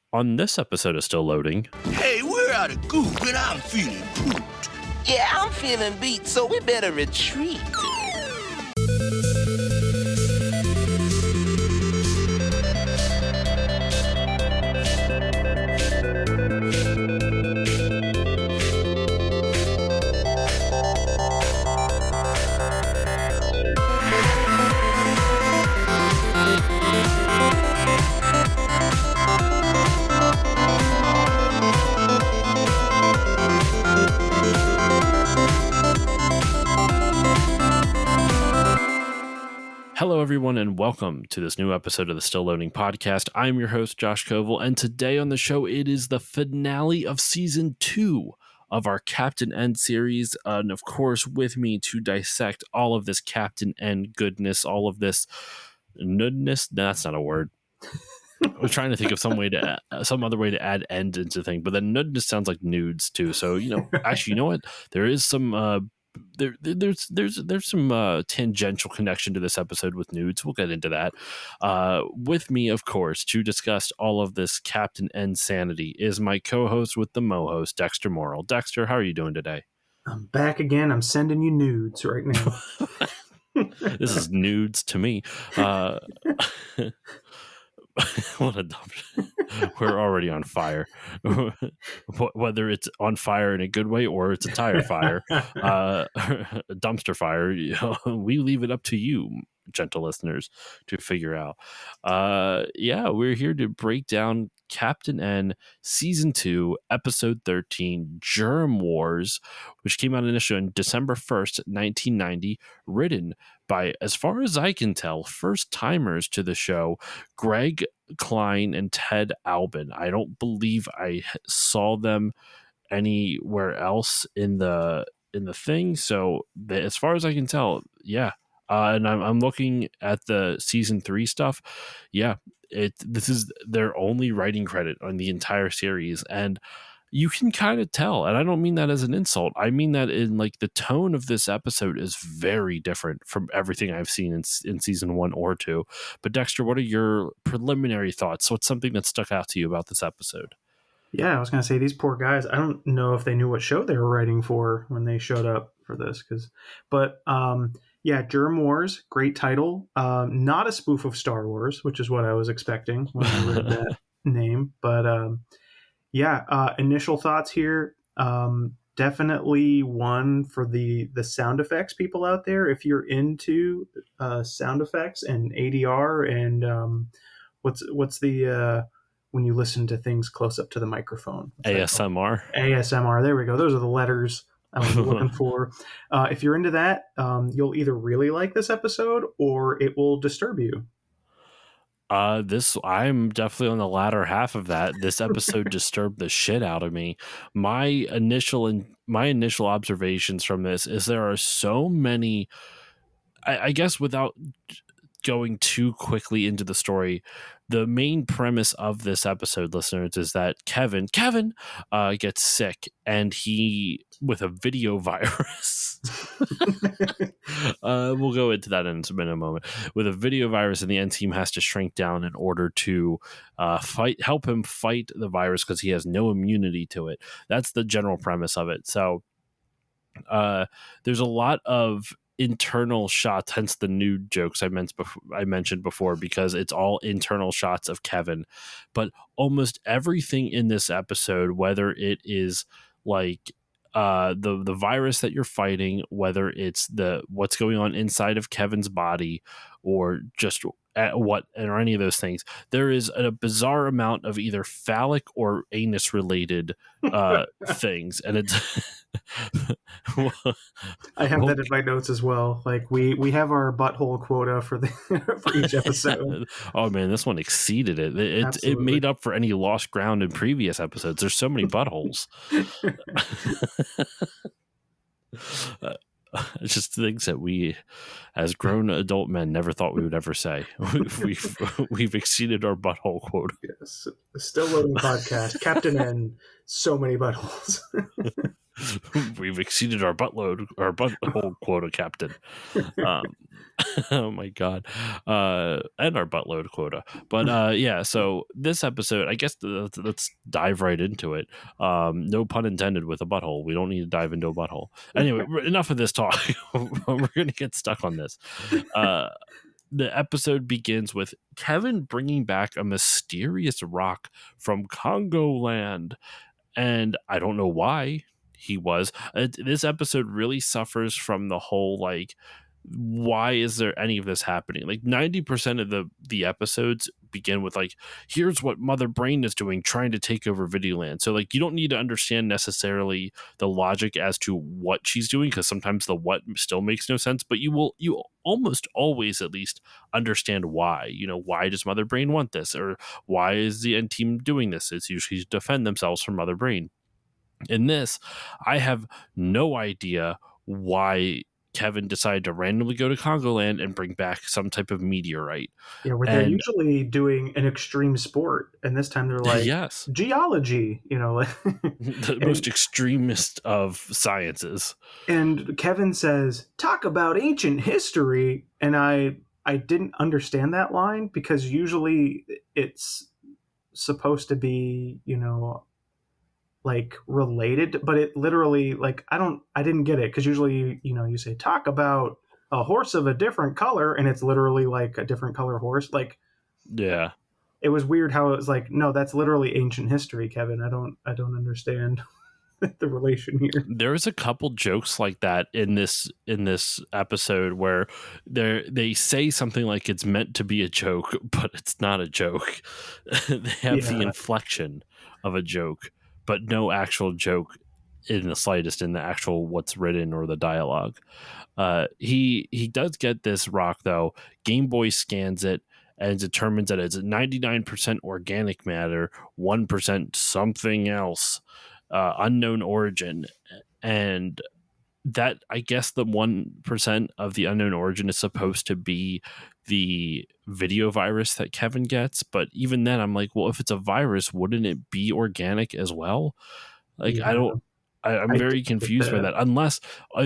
On this episode of Still Loading... Hey, we're out of goop and I'm feeling pooped. Yeah, I'm feeling beat, so we better retreat. Hello, everyone, and welcome to this new episode of the Still Loading podcast. I'm your host, Josh Koval, and today on the show, it is the finale of Season 2 of our Captain N series. And of course, with me to dissect all of this Captain N goodness, all of this nudness. No, that's not a word. I was trying to think of some other way to add end into thing, but then nudness sounds like nudes too. So, actually, you know what? There is some... There's some tangential connection to this episode with nudes. We'll get into that. With me, of course, to discuss all of this Captain N sanity is my co-host with the Mo-host, Dexter Morrill. Dexter, how are you doing today? I'm back again. I'm sending you nudes right now. This is nudes to me. What a dumb we're already on fire. Whether it's on fire in a good way or it's a tire fire, a dumpster fire, we leave it up to you, gentle listeners, to figure out. We're here to break down Captain N Season 2, Episode 13, Germ Wars, which came out initially on December 1st, 1990, written by, as far as I can tell, first-timers to the show, Greg Klein and Ted Albin. I don't believe I saw them anywhere else in the thing, so as far as I can tell, yeah. And I'm looking at the Season 3 stuff. Yeah, this is their only writing credit on the entire series, and you can kind of tell, and I don't mean that as an insult. I mean that in the tone of this episode is very different from everything I've seen in Season 1 or 2. But Dexter, what are your preliminary thoughts? What's something that stuck out to you about this episode? Yeah, I was going to say, these poor guys, I don't know if they knew what show they were writing for when they showed up for this. Germ Wars, great title. Not a spoof of Star Wars, which is what I was expecting when I read that name. But initial thoughts here. Definitely one for the sound effects people out there. If you're into sound effects and ADR and what's the when you listen to things close up to the microphone? ASMR. ASMR. There we go. Those are the letters I was looking for. If you're into that, you'll either really like this episode or it will disturb you. I'm definitely on the latter half of that. This episode disturbed the shit out of me. My initial observations from this is there are so many, I guess without going too quickly into the story, the main premise of this episode, listeners, is that Kevin gets sick and he with a video virus. We'll go into that in a moment. With a video virus, and the N team has to shrink down in order to help him fight the virus because he has no immunity to it. That's the general premise of it. So there's a lot of internal shots, hence the nude jokes I mentioned before, because it's all internal shots of Kevin. But almost everything in this episode, whether it is the virus that you're fighting, whether it's what's going on inside of Kevin's body, or just or any of those things, there is a bizarre amount of either phallic or anus related things, and it's I have that in my notes as well. We have our butthole quota for for each episode. Oh man, this one exceeded it. It made up for any lost ground in previous episodes. There's so many buttholes. It's just things that we, as grown adult men, never thought we would ever say. We've exceeded our butthole quota. Yes, Still Loading podcast, Captain N, so many buttholes. We've exceeded our butthole quota, Captain. Oh my god, and our buttload quota. But yeah, so this episode, I guess let's dive right into it. No pun intended with a butthole. We don't need to dive into a butthole. Anyway, enough of this talk. We're gonna get stuck on this. The episode begins with Kevin bringing back a mysterious rock from Congo land, and I don't know why he was. This episode really suffers from the whole like, why is there any of this happening? Like 90% of the episodes begin with like, here's what Mother Brain is doing, trying to take over Videoland. So like, you don't need to understand necessarily the logic as to what she's doing, because sometimes the what still makes no sense, but you almost always at least understand why. You know, why does Mother Brain want this, or why is the end team doing this? It's usually to defend themselves from Mother Brain. In this, I have no idea why Kevin decided to randomly go to Congo land and bring back some type of meteorite. Yeah, where they're usually doing an extreme sport, and this time they're like, yes, geology, you know, the most extremist of sciences. And Kevin says, talk about ancient history. And I didn't understand that line, because usually it's supposed to be, you know, like related, but it literally, like, I didn't get it, because usually, you know, you say talk about a horse of a different color, and it's literally like a different color horse. Like, yeah, it was weird how it was like, no, that's literally ancient history, Kevin. I don't understand the relation here. There's a couple jokes like that in this episode where they say something like it's meant to be a joke, but it's not a joke. They have the inflection of a joke, but no actual joke in the slightest in the actual what's written or the dialogue. He does get this rock though. Game Boy scans it and determines that it's 99% organic matter, 1% something else, unknown origin. And that, I guess the 1% of the unknown origin is supposed to be the video virus that Kevin gets. But even then, I'm like, well, if it's a virus, wouldn't it be organic as well? Like, yeah. I'm very confused by that. Unless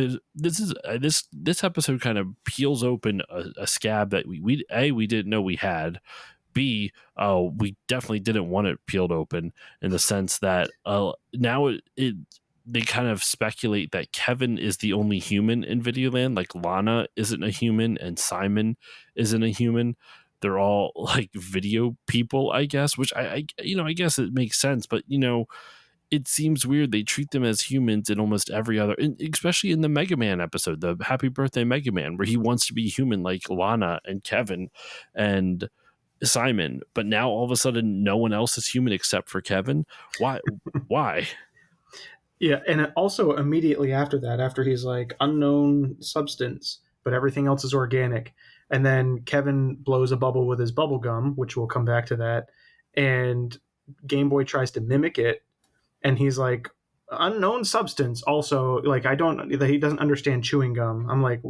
this episode kind of peels open a scab that we didn't know we had. B, we definitely didn't want it peeled open, in the sense that now they kind of speculate that Kevin is the only human in Videoland. Like Lana isn't a human and Simon isn't a human. They're all like video people, I guess, which I guess it makes sense. But, you know, it seems weird. They treat them as humans in almost every other, especially in the Mega Man episode, the Happy Birthday Mega Man, where he wants to be human like Lana and Kevin and Simon. But now all of a sudden no one else is human except for Kevin. Why? Yeah, and also immediately after that, after he's like, unknown substance, but everything else is organic, and then Kevin blows a bubble with his bubble gum, which we'll come back to that, and Game Boy tries to mimic it, and he's like, unknown substance also, like, he doesn't understand chewing gum. I'm like,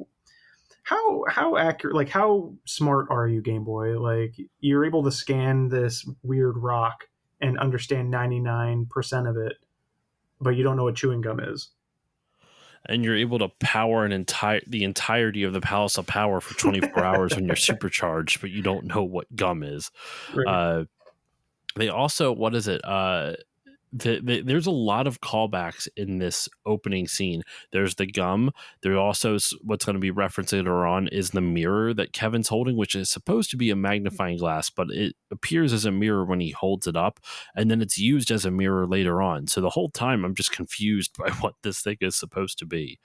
how accurate, like, how smart are you, Game Boy? Like, you're able to scan this weird rock and understand 99% of it, but you don't know what chewing gum is. And you're able to power the entirety of the Palace of Power for 24 hours when you're supercharged, but you don't know what gum is. Right. They also, what is it? There's a lot of callbacks in this opening scene. There's the gum. There also, what's going to be referenced later on is the mirror that Kevin's holding, which is supposed to be a magnifying glass, but it appears as a mirror when he holds it up, and then it's used as a mirror later on. So the whole time I'm just confused by what this thing is supposed to be.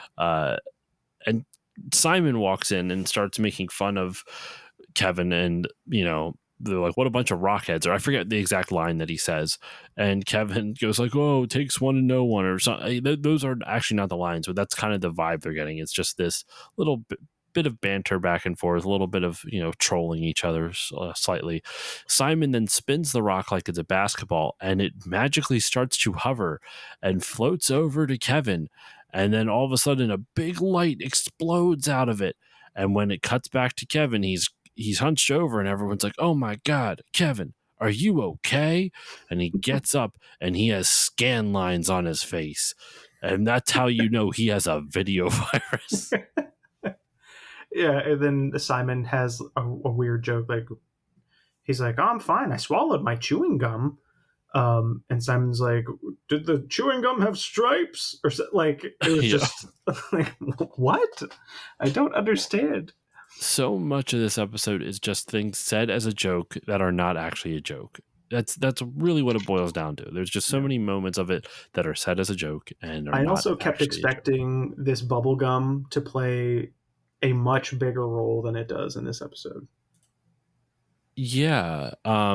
And Simon walks in and starts making fun of Kevin, and, you know, they're like, what a bunch of rockheads, or I forget the exact line that he says, and Kevin goes like, oh, it takes one to know one, or something. Those are actually not the lines, but that's kind of the vibe they're getting. It's just this little bit of banter back and forth, a little bit of, you know, trolling each other slightly. Simon then spins the rock like it's a basketball, and it magically starts to hover and floats over to Kevin, and then all of a sudden a big light explodes out of it, and when it cuts back to Kevin, he's hunched over, and everyone's like, oh my God, Kevin, are you okay? And he gets up and he has scan lines on his face. And that's how you know he has a video virus. Yeah, and then Simon has a weird joke, like he's like, "Oh, I'm fine. I swallowed my chewing gum." And Simon's like, "Did the chewing gum have stripes?" Or so, like it was just like, what? I don't understand. So much of this episode is just things said as a joke that are not actually a joke. That's really what it boils down to. There's just so many moments of it that are said as a joke, and I also kept expecting this bubblegum to play a much bigger role than it does in this episode. Yeah.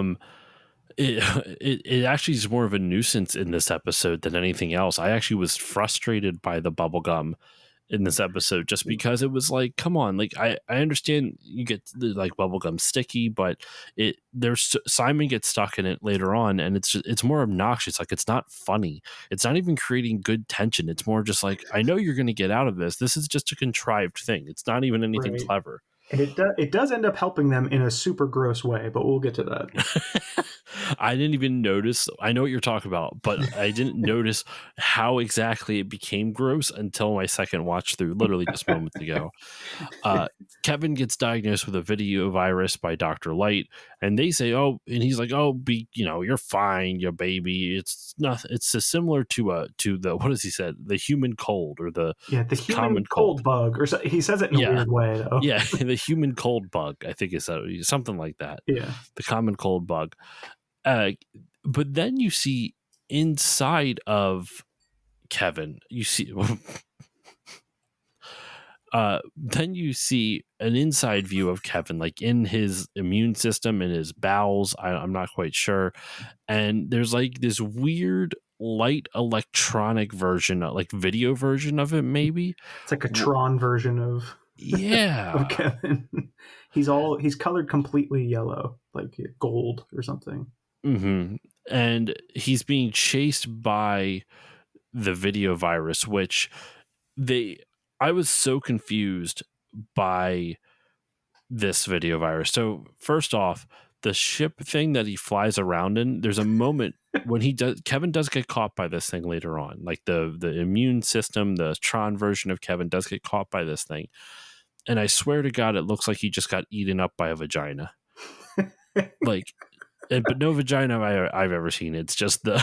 It actually is more of a nuisance in this episode than anything else. I actually was frustrated by the bubblegum in this episode just because it was like, come on, like I understand you get the like bubblegum sticky, but Simon gets stuck in it later on, and it's more obnoxious. Like, it's not funny. It's not even creating good tension. It's more just like, I know you're going to get out of this. This is just a contrived thing. It's not even anything clever. And it does end up helping them in a super gross way, but we'll get to that. I didn't even notice. I know what you're talking about, but I didn't notice how exactly it became gross until my second watch through, literally just moments ago. Kevin gets diagnosed with a video virus by Dr. Light, and they say, "Oh," and he's like, "Oh, you're fine, your baby. It's not. It's similar to the what does he said? The human cold or the human common cold bug, or so, he says it in a weird way, though. Yeah, the human cold bug. I think is something like that. Yeah, the common cold bug." But then you see inside of Kevin, then you see an inside view of Kevin, like in his immune system, in his bowels. I'm not quite sure. And there's like this weird light electronic version, like video version of it, maybe. It's like a Tron version of of Kevin. He's colored completely yellow, like gold or something. Mm-hmm. And he's being chased by the video virus, which I was so confused by this video virus. So first off, the ship thing that he flies around in, there's a moment when Kevin does get caught by this thing later on. Like the immune system, the Tron version of Kevin does get caught by this thing. And I swear to God, it looks like he just got eaten up by a vagina. Like, but no vagina I've ever seen. It's just the.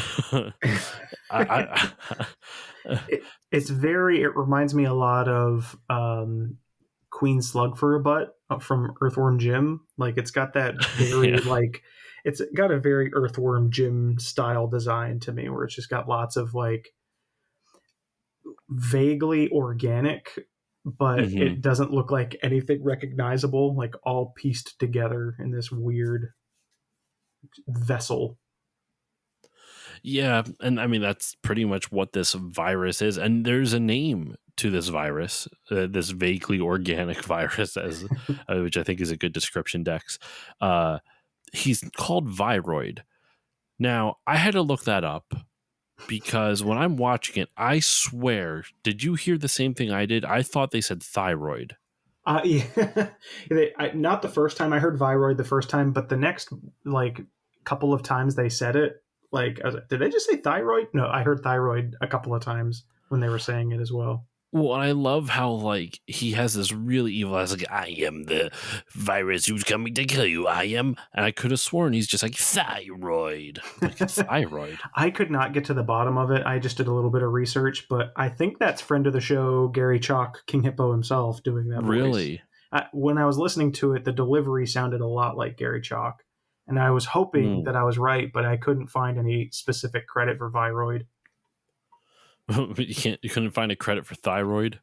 It reminds me a lot of Queen Slug for a Butt from Earthworm Jim. Like, it's got that very it's got a very Earthworm Jim style design to me, where it's just got lots of like vaguely organic, but it doesn't look like anything recognizable, like all pieced together in this weird vessel. Yeah, and I mean that's pretty much what this virus is, and there's a name to this virus, this vaguely organic virus, as which I think is a good description, Dex. He's called Viroid. Now, I had to look that up because when I'm watching it, I swear, did you hear the same thing I did? I thought they said thyroid. Yeah. Not the first time I heard Viroid the first time, but the next couple of times they said it, I was like, did they just say thyroid? No, I heard thyroid a couple of times when they were saying it as well. Well, I love how he has this really evil eyes, like, I am the virus who's coming to kill you. I am, and I could have sworn he's just like thyroid, thyroid. I could not get to the bottom of it. I just did a little bit of research, but I think that's friend of the show Gary Chalk, King Hippo himself, doing that voice. Really? When I was listening to it, the delivery sounded a lot like Gary Chalk, and I was hoping that I was right, but I couldn't find any specific credit for Viroid. You couldn't find a credit for thyroid.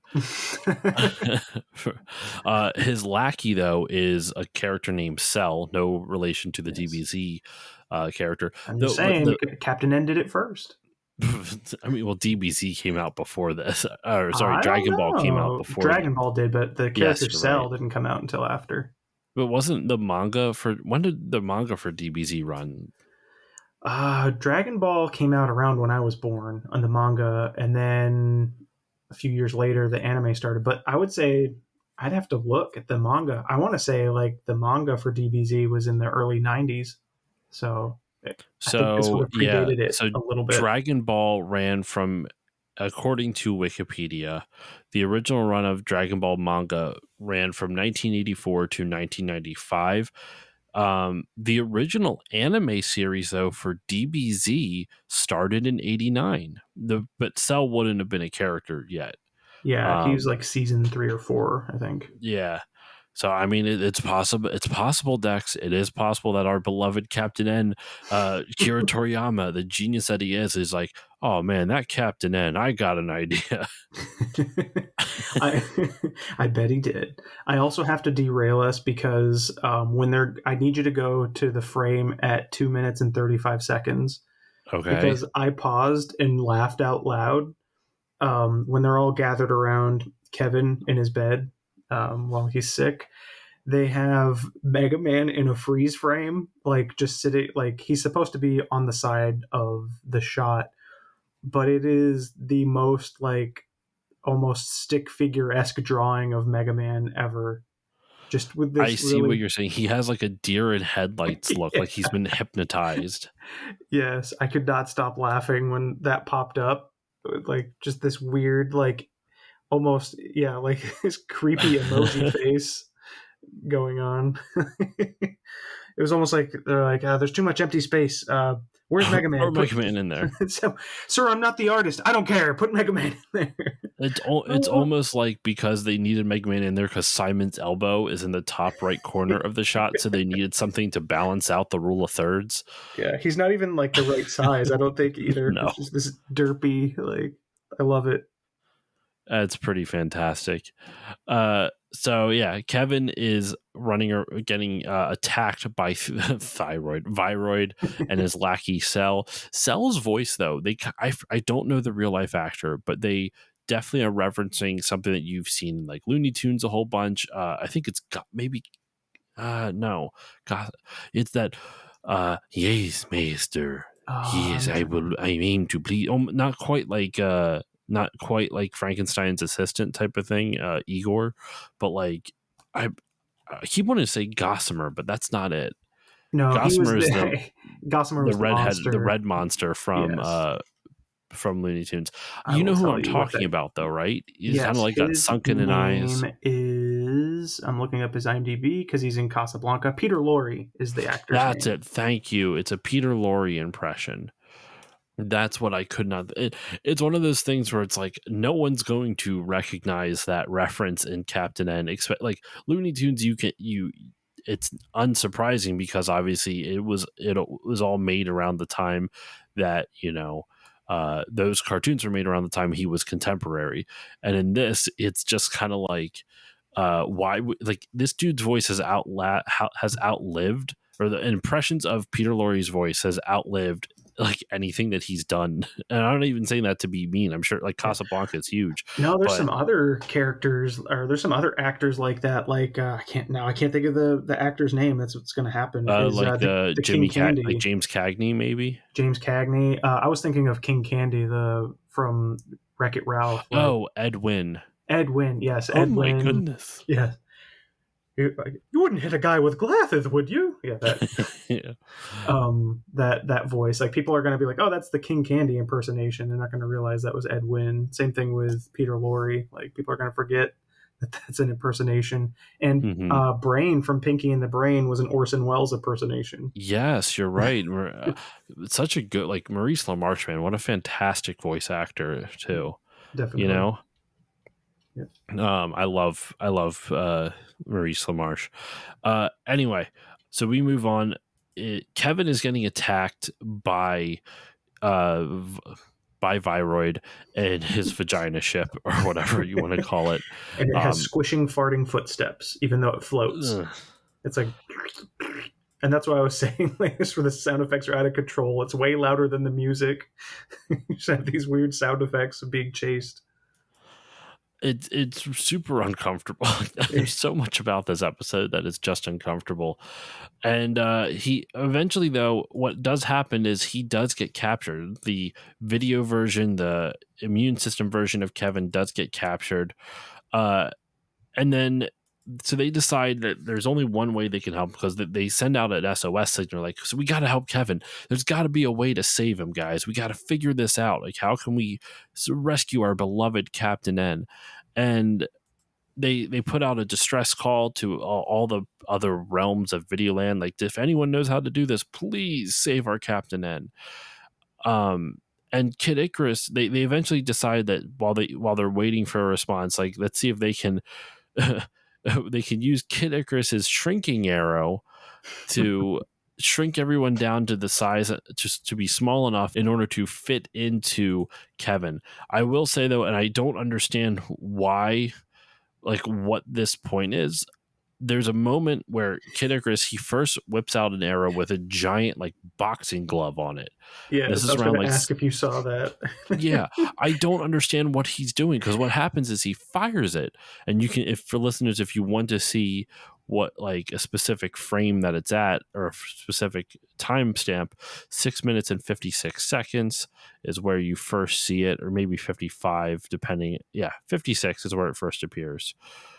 His lackey, though, is a character named Cell, no relation to the DBZ character. I'm just saying, Captain N did it first. I mean, well, DBZ came out before this. Dragon Ball came out before. Dragon Ball did, but the character Cell didn't come out until after. But wasn't the manga when did the manga for DBZ run? Dragon Ball came out around when I was born on the manga, and then a few years later the anime started. But I would say I'd have to look at the manga. I want to say the manga for DBZ was in the early 90s. So I think this would have predated it a little bit. Dragon Ball ran from according to Wikipedia, the original run of Dragon Ball manga ran from 1984 to 1995. The original anime series, though, for DBZ started in 89. But Cell wouldn't have been a character yet. Yeah, he was like season 3 or 4, I think. Yeah. So, I mean, it's possible. It's possible, Dex. It is possible that our beloved Captain N, Kira Toriyama, the genius that he is like, oh, man, that Captain N, I got an idea. I bet he did. I also have to derail us because I need you to go to the frame at 2 minutes and 35 seconds. Okay. Because I paused and laughed out loud when they're all gathered around Kevin in his bed while he's sick. They have Mega Man in a freeze frame, like just sitting, like he's supposed to be on the side of the shot, but it is the most like almost stick figure-esque drawing of Mega Man ever. Just with this, I see what you're saying. He has like a deer in headlights look, like he's been hypnotized. Yes, I could not stop laughing when that popped up. Like just this weird, like almost, yeah, like this creepy emoji face going on. It was almost like they're like, there's too much empty space. Where's Mega Man? Or Mega Man in there. So, sir, I'm not the artist. I don't care. Put Mega Man in there. It's almost like because they needed Mega Man in there because Simon's elbow is in the top right corner of the shot, so they needed something to balance out the rule of thirds. Yeah, he's not even like the right size, I don't think either. No. It's just this derpy, like, I love it. It's pretty fantastic. So yeah, Kevin is running or getting attacked by Viroid, and his lackey Cell. Cell's voice, though, I don't know the real life actor, but they definitely are referencing something that you've seen in like Looney Tunes a whole bunch. I think it's it's that yes, Master. Yes, I aim to please. Not quite like Frankenstein's assistant type of thing, Igor, but like I keep wanting to say Gossamer, but that's not it. No, Gossamer is Gossamer was the red monster from Looney Tunes. You know who I'm talking about, though, right? He's kind of like got sunken in eyes. I'm looking up his IMDb because he's in Casablanca. Peter Lorre is the actor. That's it. Thank you. It's a Peter Lorre impression. That's what I could not. It's one of those things where it's like no one's going to recognize that reference in Captain N. Like Looney Tunes, it's unsurprising because obviously it was all made around the time that those cartoons were made around the time he was contemporary, and in this, it's just kind of like why like this dude's voice has outlived, or the impressions of Peter Lorre's voice has outlived like anything that he's done. And I'm not even saying that to be mean. I'm sure like Casablanca is huge. No, there's some other characters, or there's some other actors like that. Like I can't think of the actor's name. That's what's going to happen. The Jimmy Cagney, like James Cagney, maybe. James Cagney. I was thinking of King Candy, from Wreck-It Ralph. Ed Wynn. Ed Wynn, yes. Ed Wynn. My goodness. Yes. You wouldn't hit a guy with glasses, would you? Yeah, that. Yeah. That voice. Like people are going to be like, "Oh, that's the King Candy impersonation." They're not going to realize that was Ed Wynn. Same thing with Peter Lorre. Like people are going to forget that that's an impersonation. And Brain from Pinky and the Brain was an Orson Welles impersonation. Yes, you're right. Such a good, like Maurice LaMarche, man. What a fantastic voice actor too. Definitely. Yeah. I love Maurice LaMarche. Anyway, so we move on. Kevin is getting attacked by Viroid and his vagina ship, or whatever you want to call it. And it has squishing, farting footsteps, even though it floats. It's like, and that's why I was saying, like, this where the sound effects are out of control. It's way louder than the music. You just have these weird sound effects of being chased. It's super uncomfortable. There's so much about this episode that is just uncomfortable. And he eventually, though, what does happen is he does get captured. The video version, the immune system version of Kevin does get captured. And then so they decide that there's only one way they can help, because they send out an SOS signal, like, so we got to help Kevin. There's got to be a way to save him, guys. We got to figure this out. Like, how can we rescue our beloved Captain N? And they put out a distress call to all the other realms of Videoland. Like, if anyone knows how to do this, please save our Captain N. And Kid Icarus, they eventually decide that while they're waiting for a response, like, let's see if they can they can use Kid Icarus's shrinking arrow to shrink everyone down to the size, just to be small enough in order to fit into Kevin. I will say, though, and I don't understand why, like, what this point is. There's a moment where Kid Icarus, he first whips out an arrow with a giant, like, boxing glove on it. Yeah, this I was is around, going to like, ask if you saw that. yeah, I don't understand what he's doing, because what happens is he fires it, and you can, if for listeners, if you want to see what, like, a specific frame that it's at, or a specific timestamp, 6 minutes and 56 seconds is where you first see it, or maybe 55, depending. Yeah, 56 is where it first appears.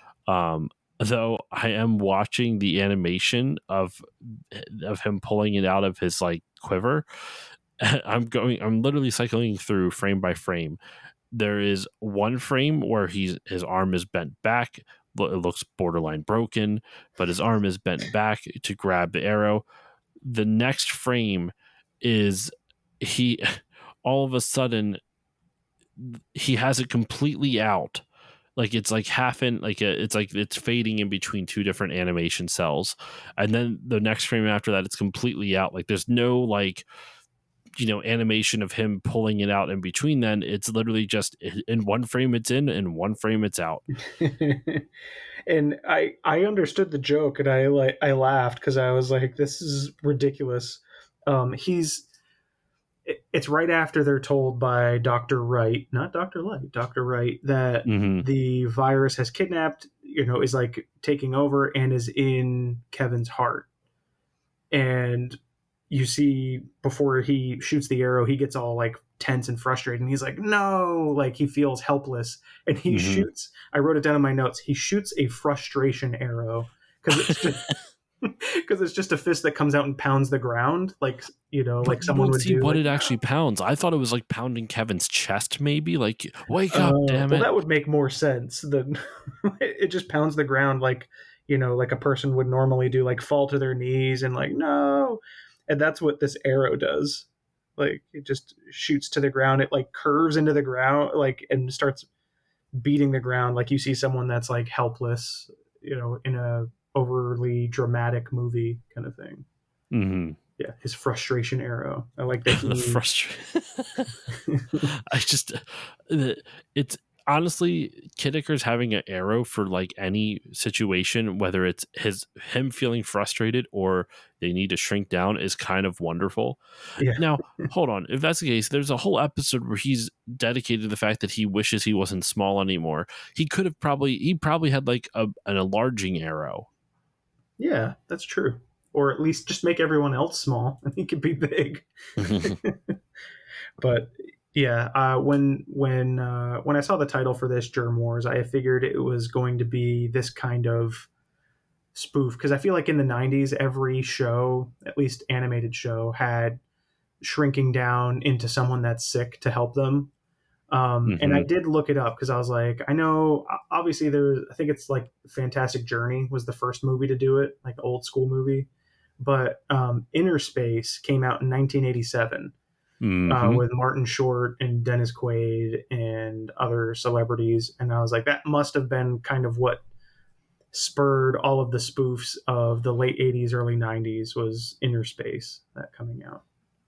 Though I am watching the animation of him pulling it out of his, like, quiver. I'm literally cycling through frame by frame. There is one frame where his arm is bent back. It looks borderline broken, but his arm is bent back to grab the arrow. The next frame is he, all of a sudden, he has it completely out. Like, it's like half in, like, it's fading in between two different animation cells. And then the next frame after that, it's completely out. Like, there's no, like, animation of him pulling it out in between. Then it's literally just in one frame it's in one frame it's out. And I understood the joke, and I laughed, because I was like, this is ridiculous. It's right after they're told by Dr. Wright, not Dr. Light, Dr. Wright, that the virus has kidnapped, is, like, taking over and is in Kevin's heart. And you see, before he shoots the arrow, he gets all, like, tense and frustrated, and he's like, no, like, he feels helpless, and he shoots, I wrote it down in my notes, he shoots a frustration arrow, because it's just a fist that comes out and pounds the ground, like, like someone would do. What like, it actually pounds. I thought it was, like, pounding Kevin's chest, maybe, like, wake up, damn it. Well, that would make more sense than it just pounds the ground, like, like a person would normally do, like, fall to their knees and, like, no. And that's what this arrow does. Like, it just shoots to the ground. It, like, curves into the ground, like, and starts beating the ground. Like, you see someone that's, like, helpless, in a overly dramatic movie kind of thing. Mm-hmm. Yeah, his frustration arrow. I like that. The frustration. It's honestly, Kid Icarus having an arrow for, like, any situation, whether it's him feeling frustrated or they need to shrink down, is kind of wonderful. Yeah. Now, hold on. If that's the case, there's a whole episode where he's dedicated to the fact that he wishes he wasn't small anymore. He probably had, like, an enlarging arrow. Yeah, that's true. Or at least just make everyone else small, and he could be big. But yeah, when I saw the title for this, Germ Wars, I figured it was going to be this kind of spoof, because I feel like in the 90s, every show, at least animated show, had shrinking down into someone that's sick to help them. And I did look it up, because I was like, I know, obviously I think it's like Fantastic Journey was the first movie to do it, like old school movie. But Inner Space came out in 1987 with Martin Short and Dennis Quaid and other celebrities. And I was like, that must have been kind of what spurred all of the spoofs of the late 80s, early 90s, was Inner Space, that coming out.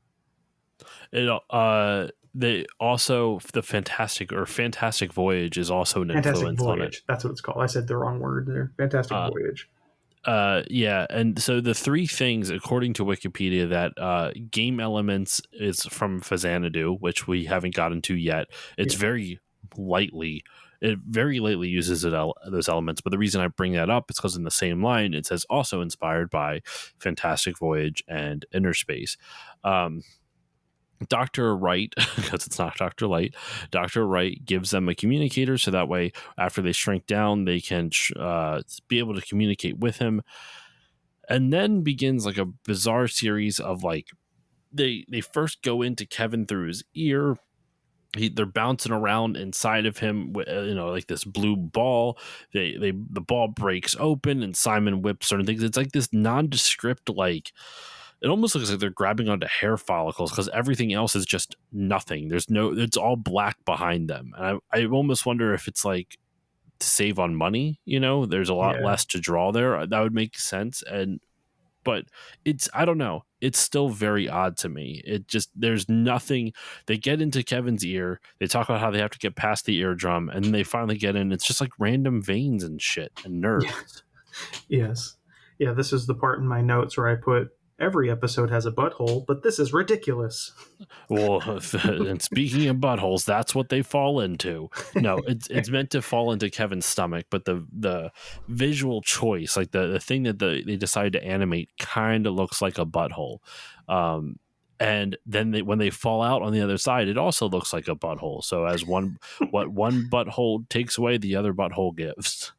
They also, the Fantastic Voyage is also an influence on it. That's what it's called. I said the wrong word there. Fantastic Voyage. Yeah, and so the three things, according to Wikipedia, that game elements is from Phazanadu, which we haven't gotten to yet. It's very lightly uses those elements, but the reason I bring that up is because in the same line it says also inspired by Fantastic Voyage and Inner Space. Dr. Wright, because it's not Dr. Light, Dr. Wright gives them a communicator so that way after they shrink down, they can be able to communicate with him. And then begins like a bizarre series of like, they first go into Kevin through his ear. They're bouncing around inside of him, like this blue ball. The ball breaks open and Simon whips certain things. It's like this nondescript, like, it almost looks like they're grabbing onto hair follicles because everything else is just nothing. It's all black behind them. And I almost wonder if it's like to save on money, there's a lot less to draw there. That would make sense. But I don't know. It's still very odd to me. There's nothing. They get into Kevin's ear. They talk about how they have to get past the eardrum, and then they finally get in. It's just like random veins and shit and nerves. Yes. Yeah, this is the part in my notes where I put, every episode has a butthole, but this is ridiculous. Well, and speaking of buttholes, that's what they fall into. No, it's meant to fall into Kevin's stomach, but the visual choice, like the thing that they decided to animate, kind of looks like a butthole. And then when they fall out on the other side, it also looks like a butthole. So as what one butthole takes away, the other butthole gives.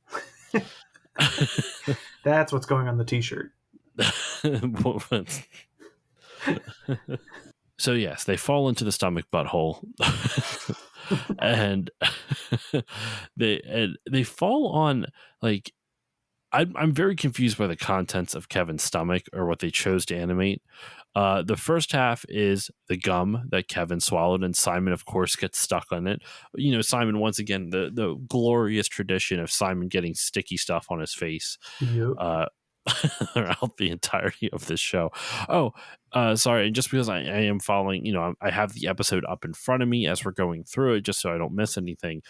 That's what's going on the t-shirt. So yes, they fall into the stomach butthole, and they fall on, like, I'm very confused by the contents of Kevin's stomach or what they chose to animate. The first half is the gum that Kevin swallowed, and Simon, of course, gets stuck on it. Simon, once again, the glorious tradition of Simon getting sticky stuff on his face. Yep. Throughout the entirety of this show. Sorry, and just because I am following, I have the episode up in front of me as we're going through it, just so I don't miss anything.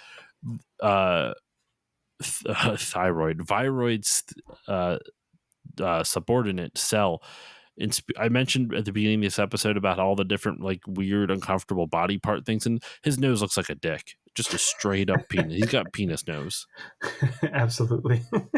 Viroid's subordinate Cell. I mentioned at the beginning of this episode about all the different, like, weird, uncomfortable body part things, and his nose looks like a dick, just a straight up penis. He's got penis nose. Absolutely.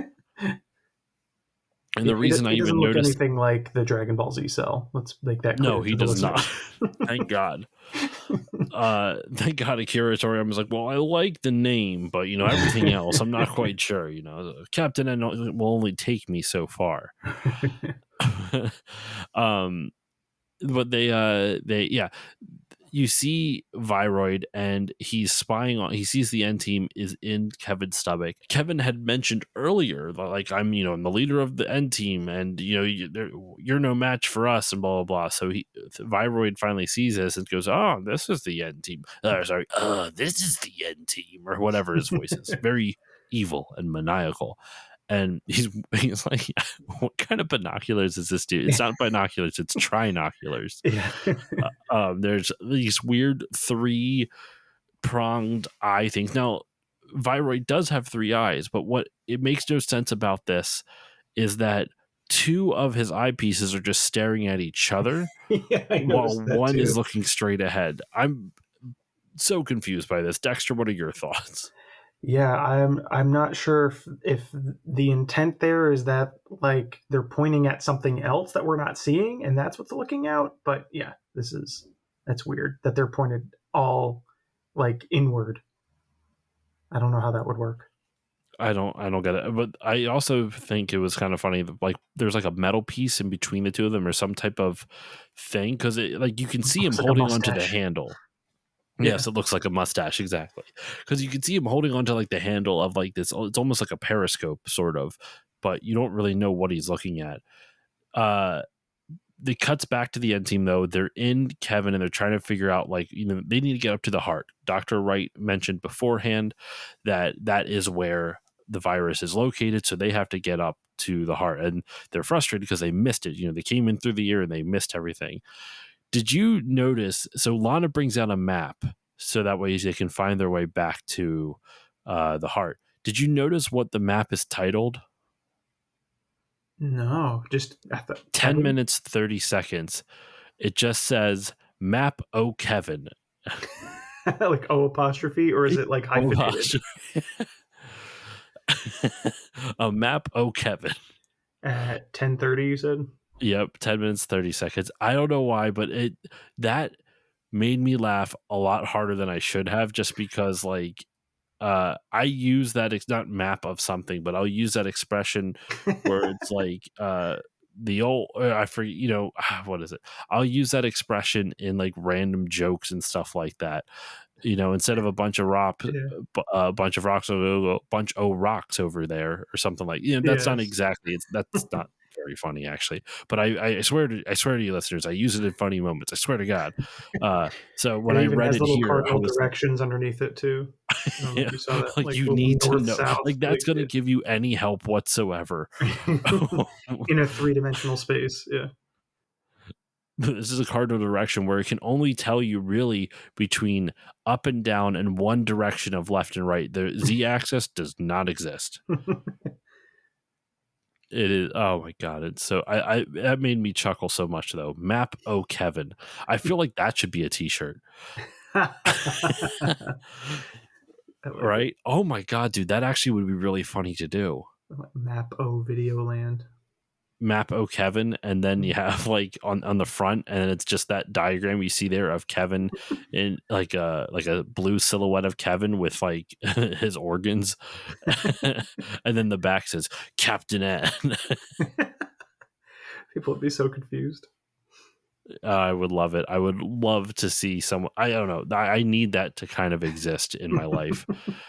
And the reason I even noticed anything like the Dragon Ball Z Cell. Let's make that clear. No, he does not. Thank God. Thank God Akira Toriyama was like, well, I like the name, but everything else, I'm not quite sure. Captain N will only take me so far. But they you see Viroid, and he's spying on. He sees the N team is in Kevin's stomach. Kevin had mentioned earlier, like, I'm the leader of the N team, and you're no match for us, and blah blah blah. So Viroid finally sees this and goes, "Oh, this is the N team. This is the N team," or whatever his voice is. Very evil and maniacal. And he's like, what kind of binoculars is this dude? It's not binoculars, it's trinoculars. Yeah. There's these weird 3-pronged eye things. Now, Viroid does have 3 eyes, but what it makes no sense about this is that 2 of his eyepieces are just staring at each other, while one is looking straight ahead. I'm so confused by this. Dexter, what are your thoughts? Yeah, I'm not sure if the intent there is that, like, they're pointing at something else that we're not seeing, and that's what's looking out. But yeah, that's weird that they're pointed all, like, inward. I don't know how that would work. I don't get it. But I also think it was kind of funny that, like, there's like a metal piece in between the 2 of them or some type of thing, because you can see him holding onto the handle. Yes, it looks like a mustache, exactly. Because you can see him holding onto, like, the handle of, like, this. It's almost like a periscope, sort of, but you don't really know what he's looking at. It cuts back to the N team, though. They're in Kevin, and they're trying to figure out, like, they need to get up to the heart. Dr. Wright mentioned beforehand that is where the virus is located, so they have to get up to the heart, and they're frustrated because they missed it. They came in through the ear and they missed everything. Did you notice? So Lana brings out a map so that way they can find their way back to the heart. Did you notice what the map is titled? No, just 10 minutes, 30 seconds. It just says Map O Kevin. Like O apostrophe, or is it like hyphenated? A Map O Kevin. At 10:30, you said? Yep, 10 minutes, 30 seconds. I don't know why, but that made me laugh a lot harder than I should have, just because like I use that not map of something, but I'll use that expression where it's like the old I forget, you know, what is it? I'll use that expression in like random jokes and stuff like that. You know, instead of a bunch of rocks, a bunch of rocks, a bunch of rocks over there, or something like. You know, that's not exactly. That's not very funny actually. But I swear to you, listeners, I use it in funny moments. I swear to God. So when I read it here, cardinal directions underneath it too. Yeah, you saw that. Like you need to know. South, like that's going to give you any help whatsoever in a 3-dimensional space. Yeah. This is a cardinal direction where it can only tell you really between up and down and one direction of left and right. The z-axis does not exist. It is. Oh my God! It's so. I that made me chuckle so much though. Map O Kevin. I feel like that should be a T-shirt. Right? Oh my God, dude! That actually would be really funny to do. Map O Videoland. Map O Kevin, and then you have like on the front, and it's just that diagram you see there of Kevin in like a blue silhouette of Kevin with like his organs, and then the back says Captain N. People would be so confused. I would love it. I would love to see someone. I don't know. I need that to kind of exist in my life.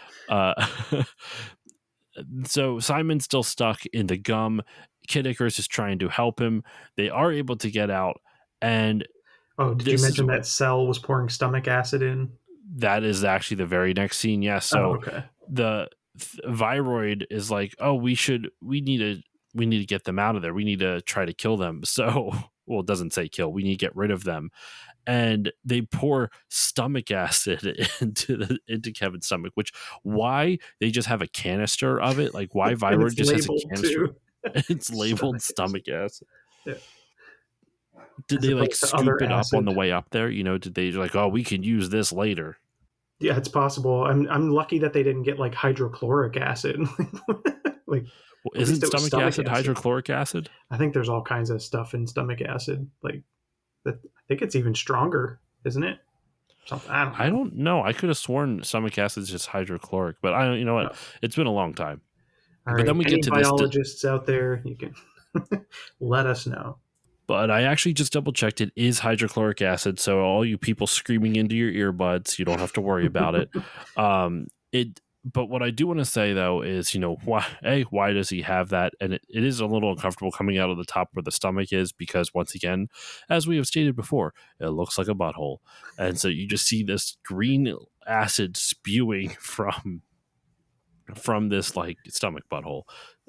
So Simon's still stuck in the gum. Kid Icarus is trying to help him. They are able to get out. And did you mention that Cell was pouring stomach acid in? That is actually the very next scene. Yes. So the Viroid is like, oh, we need to get them out of there. We need to try to kill them. So, well, it doesn't say kill. We need to get rid of them. And they pour stomach acid into Kevin's stomach, why they just have a canister of it? Like why Viroid just has a canister? It's labeled stomach acid. Yeah. Did they like scoop it up on the way up there? You know, did they like, oh, we can use this later? Yeah, it's possible. I'm lucky that they didn't get like hydrochloric acid. Like, well, isn't stomach acid hydrochloric acid? I think there's all kinds of stuff in stomach acid. Like that, I think it's even stronger, isn't it? Something. I don't know. I could have sworn stomach acid is just hydrochloric, but I don't. You know what? No. It's been a long time. All but right. Then we get to biologists out there, you can let us know. But I actually just double checked. It is hydrochloric acid. So all you people screaming into your earbuds, you don't have to worry about it. But what I do want to say though is, you know, why does he have that? And it is a little uncomfortable coming out of the top where the stomach is, because once again, as we have stated before, it looks like a butthole. And so you just see this green acid spewing from this like stomach butthole.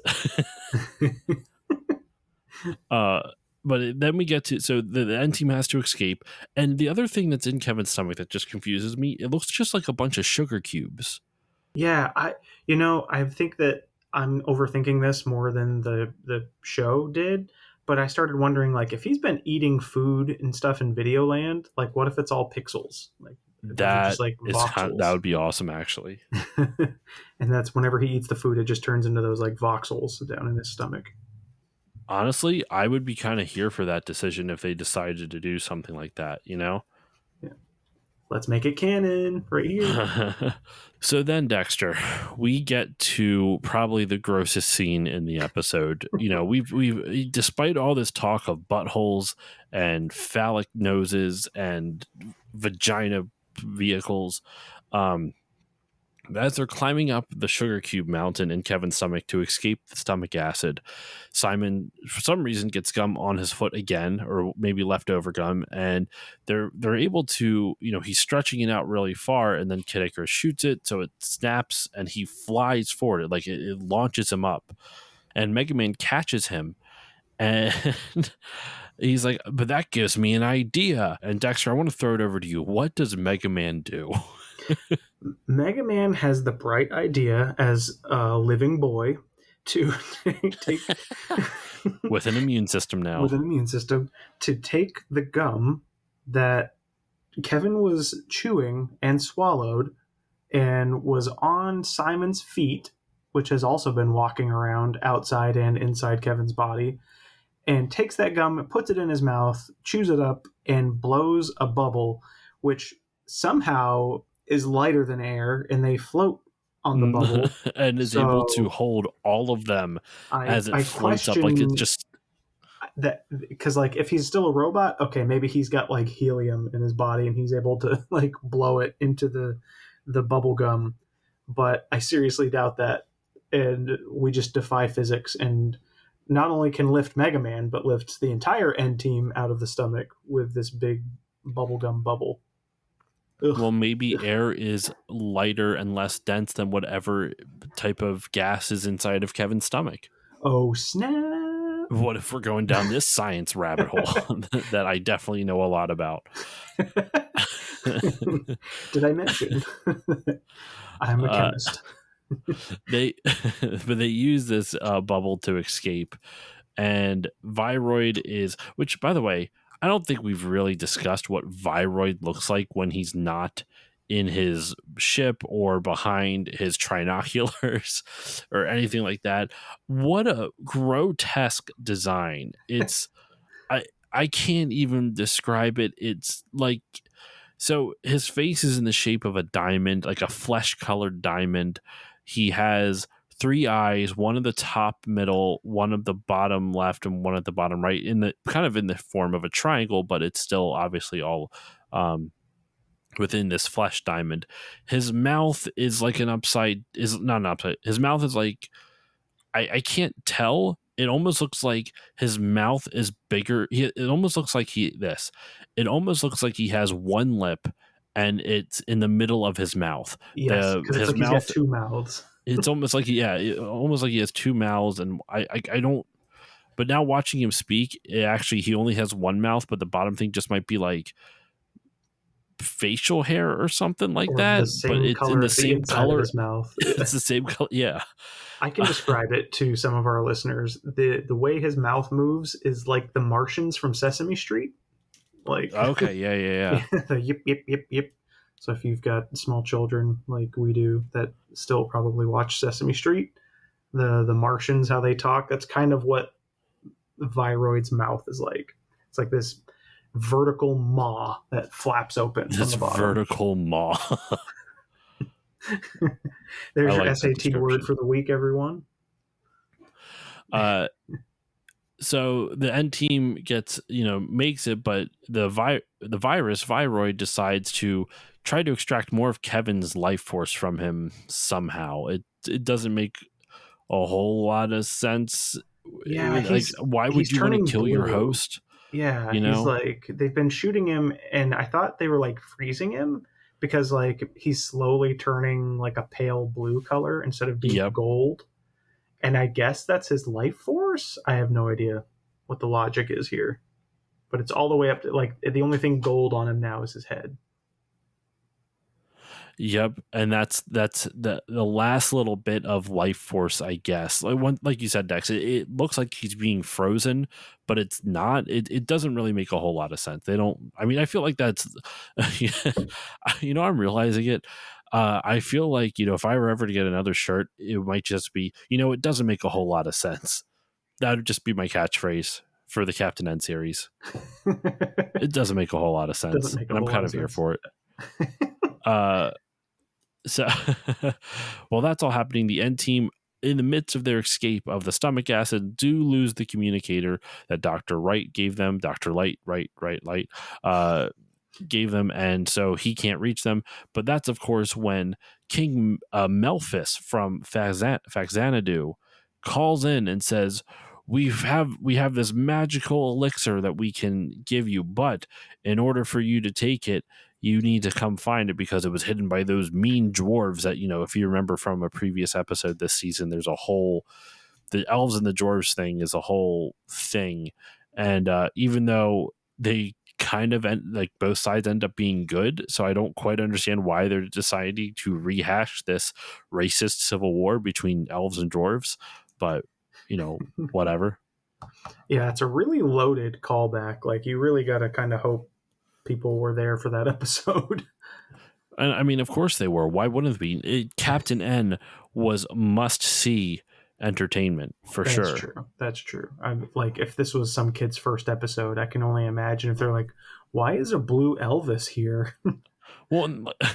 But then we get to, so the N team has to escape. And the other thing that's in Kevin's stomach that just confuses me, it looks just like a bunch of sugar cubes. Yeah, I think that I'm overthinking this more than the show did, but I started wondering, like, if he's been eating food and stuff in Videoland, like, what if it's all pixels? Like, that just, like, that would be awesome, actually. And that's whenever he eats the food, it just turns into those like voxels down in his stomach. Honestly, I would be kind of here for that decision if they decided to do something like that, you know? Yeah. Let's make it canon right here. So then, Dexter, we get to probably the grossest scene in the episode. You know, we've despite all this talk of buttholes and phallic noses and vagina vehicles, as they're climbing up the sugar cube mountain in Kevin's stomach to escape the stomach acid, Simon, for some reason, gets gum on his foot again, or maybe leftover gum, and they're able to, you know, he's stretching it out really far, and then Kid Icarus shoots it, so it snaps, and he flies forward. Like it launches him up, and Mega Man catches him, and he's like, but that gives me an idea. And Dexter, I want to throw it over to you. What does Mega Man do? Mega Man has the bright idea as a living boy to take with an immune system now. With an immune system to take the gum that Kevin was chewing and swallowed and was on Simon's feet, which has also been walking around outside and inside Kevin's body, and takes that gum, puts it in his mouth, chews it up, and blows a bubble, which somehow is lighter than air, and they float on the bubble and is able to hold all of them as it floats up. Like, it just that, because like if he's still a robot, okay, maybe he's got like helium in his body and he's able to like blow it into the bubble gum, but I seriously doubt that. And we just defy physics, and not only can lift Mega Man, but lifts the entire N team out of the stomach with this big bubblegum bubble. Ugh. Well, maybe air is lighter and less dense than whatever type of gas is inside of Kevin's stomach. Oh, snap. What if we're going down this science rabbit hole that I definitely know a lot about? Did I mention? I'm a chemist. But they use this bubble to escape, and Viroid is, which, by the way, I don't think we've really discussed what Viroid looks like when he's not in his ship or behind his trinoculars or anything like that. What a grotesque design. It's I can't even describe it. It's like, so his face is in the shape of a diamond, like a flesh colored diamond. He has 3 eyes, one at the top middle, one at the bottom left, and one at the bottom right, in the kind of in the form of a triangle, but it's still obviously all within this flesh diamond. His mouth is like not an upside. His mouth is like, I can't tell. It almost looks like his mouth is bigger. It almost looks like It almost looks like he has one lip, and it's in the middle of his mouth. Yes, because his like mouth, he's got 2 mouths. It's almost like almost like he has 2 mouths, and I don't. But now watching him speak, he only has 1 mouth, but the bottom thing just might be like facial hair or something like that. But it's in the same color. His mouth. It's the same color. Yeah. I can describe it to some of our listeners. The way his mouth moves is like the Martians from Sesame Street. Like, okay, yeah. The yip, yip, yip, yip. So if you've got small children like we do that still probably watch Sesame Street, the Martians, how they talk, that's kind of what Viroid's mouth is like. It's like this vertical maw that flaps open. This vertical maw. There's your SAT word for the week, everyone. So the N team gets, makes it, but the virus, Viroid, decides to try to extract more of Kevin's life force from him somehow. It doesn't make a whole lot of sense. Yeah, why would you want to kill your host? Yeah, he's like, they've been shooting him, and I thought they were like freezing him because like he's slowly turning like a pale blue color instead of being gold. And I guess that's his life force. I have no idea what the logic is here, but it's all the way up to like the only thing gold on him now is his head. Yep, and that's the last little bit of life force, I guess. Like you said, Dex, it looks like he's being frozen, but it's not. It doesn't really make a whole lot of sense. They don't. I mean, I feel like that's, I'm realizing it. I feel like, if I were ever to get another shirt, it might just be, it doesn't make a whole lot of sense. That would just be my catchphrase for the Captain N series. It doesn't make a whole lot of sense, and I'm kind of here for it. So, while that's all happening, the N team, in the midst of their escape of the stomach acid, do lose the communicator that Dr. Wright gave them. Dr. Light, gave them, and so he can't reach them. But that's, of course, when King Melphus from Faxanadu calls in and says, we have this magical elixir that we can give you, but in order for you to take it, you need to come find it because it was hidden by those mean dwarves that, if you remember from a previous episode this season, there's the elves and the dwarves thing is a whole thing. And even though they kind of both sides end up being good, so I don't quite understand why they're deciding to rehash this racist civil war between elves and dwarves, but whatever. Yeah, it's a really loaded callback. Like, you really got to kind of hope people were there for that episode. And I mean, of course they were. Why wouldn't they be? Captain N was must-see entertainment for sure. That's true. I'm like, if this was some kid's first episode, I can only imagine if they're like, why is a blue Elvis here? Well,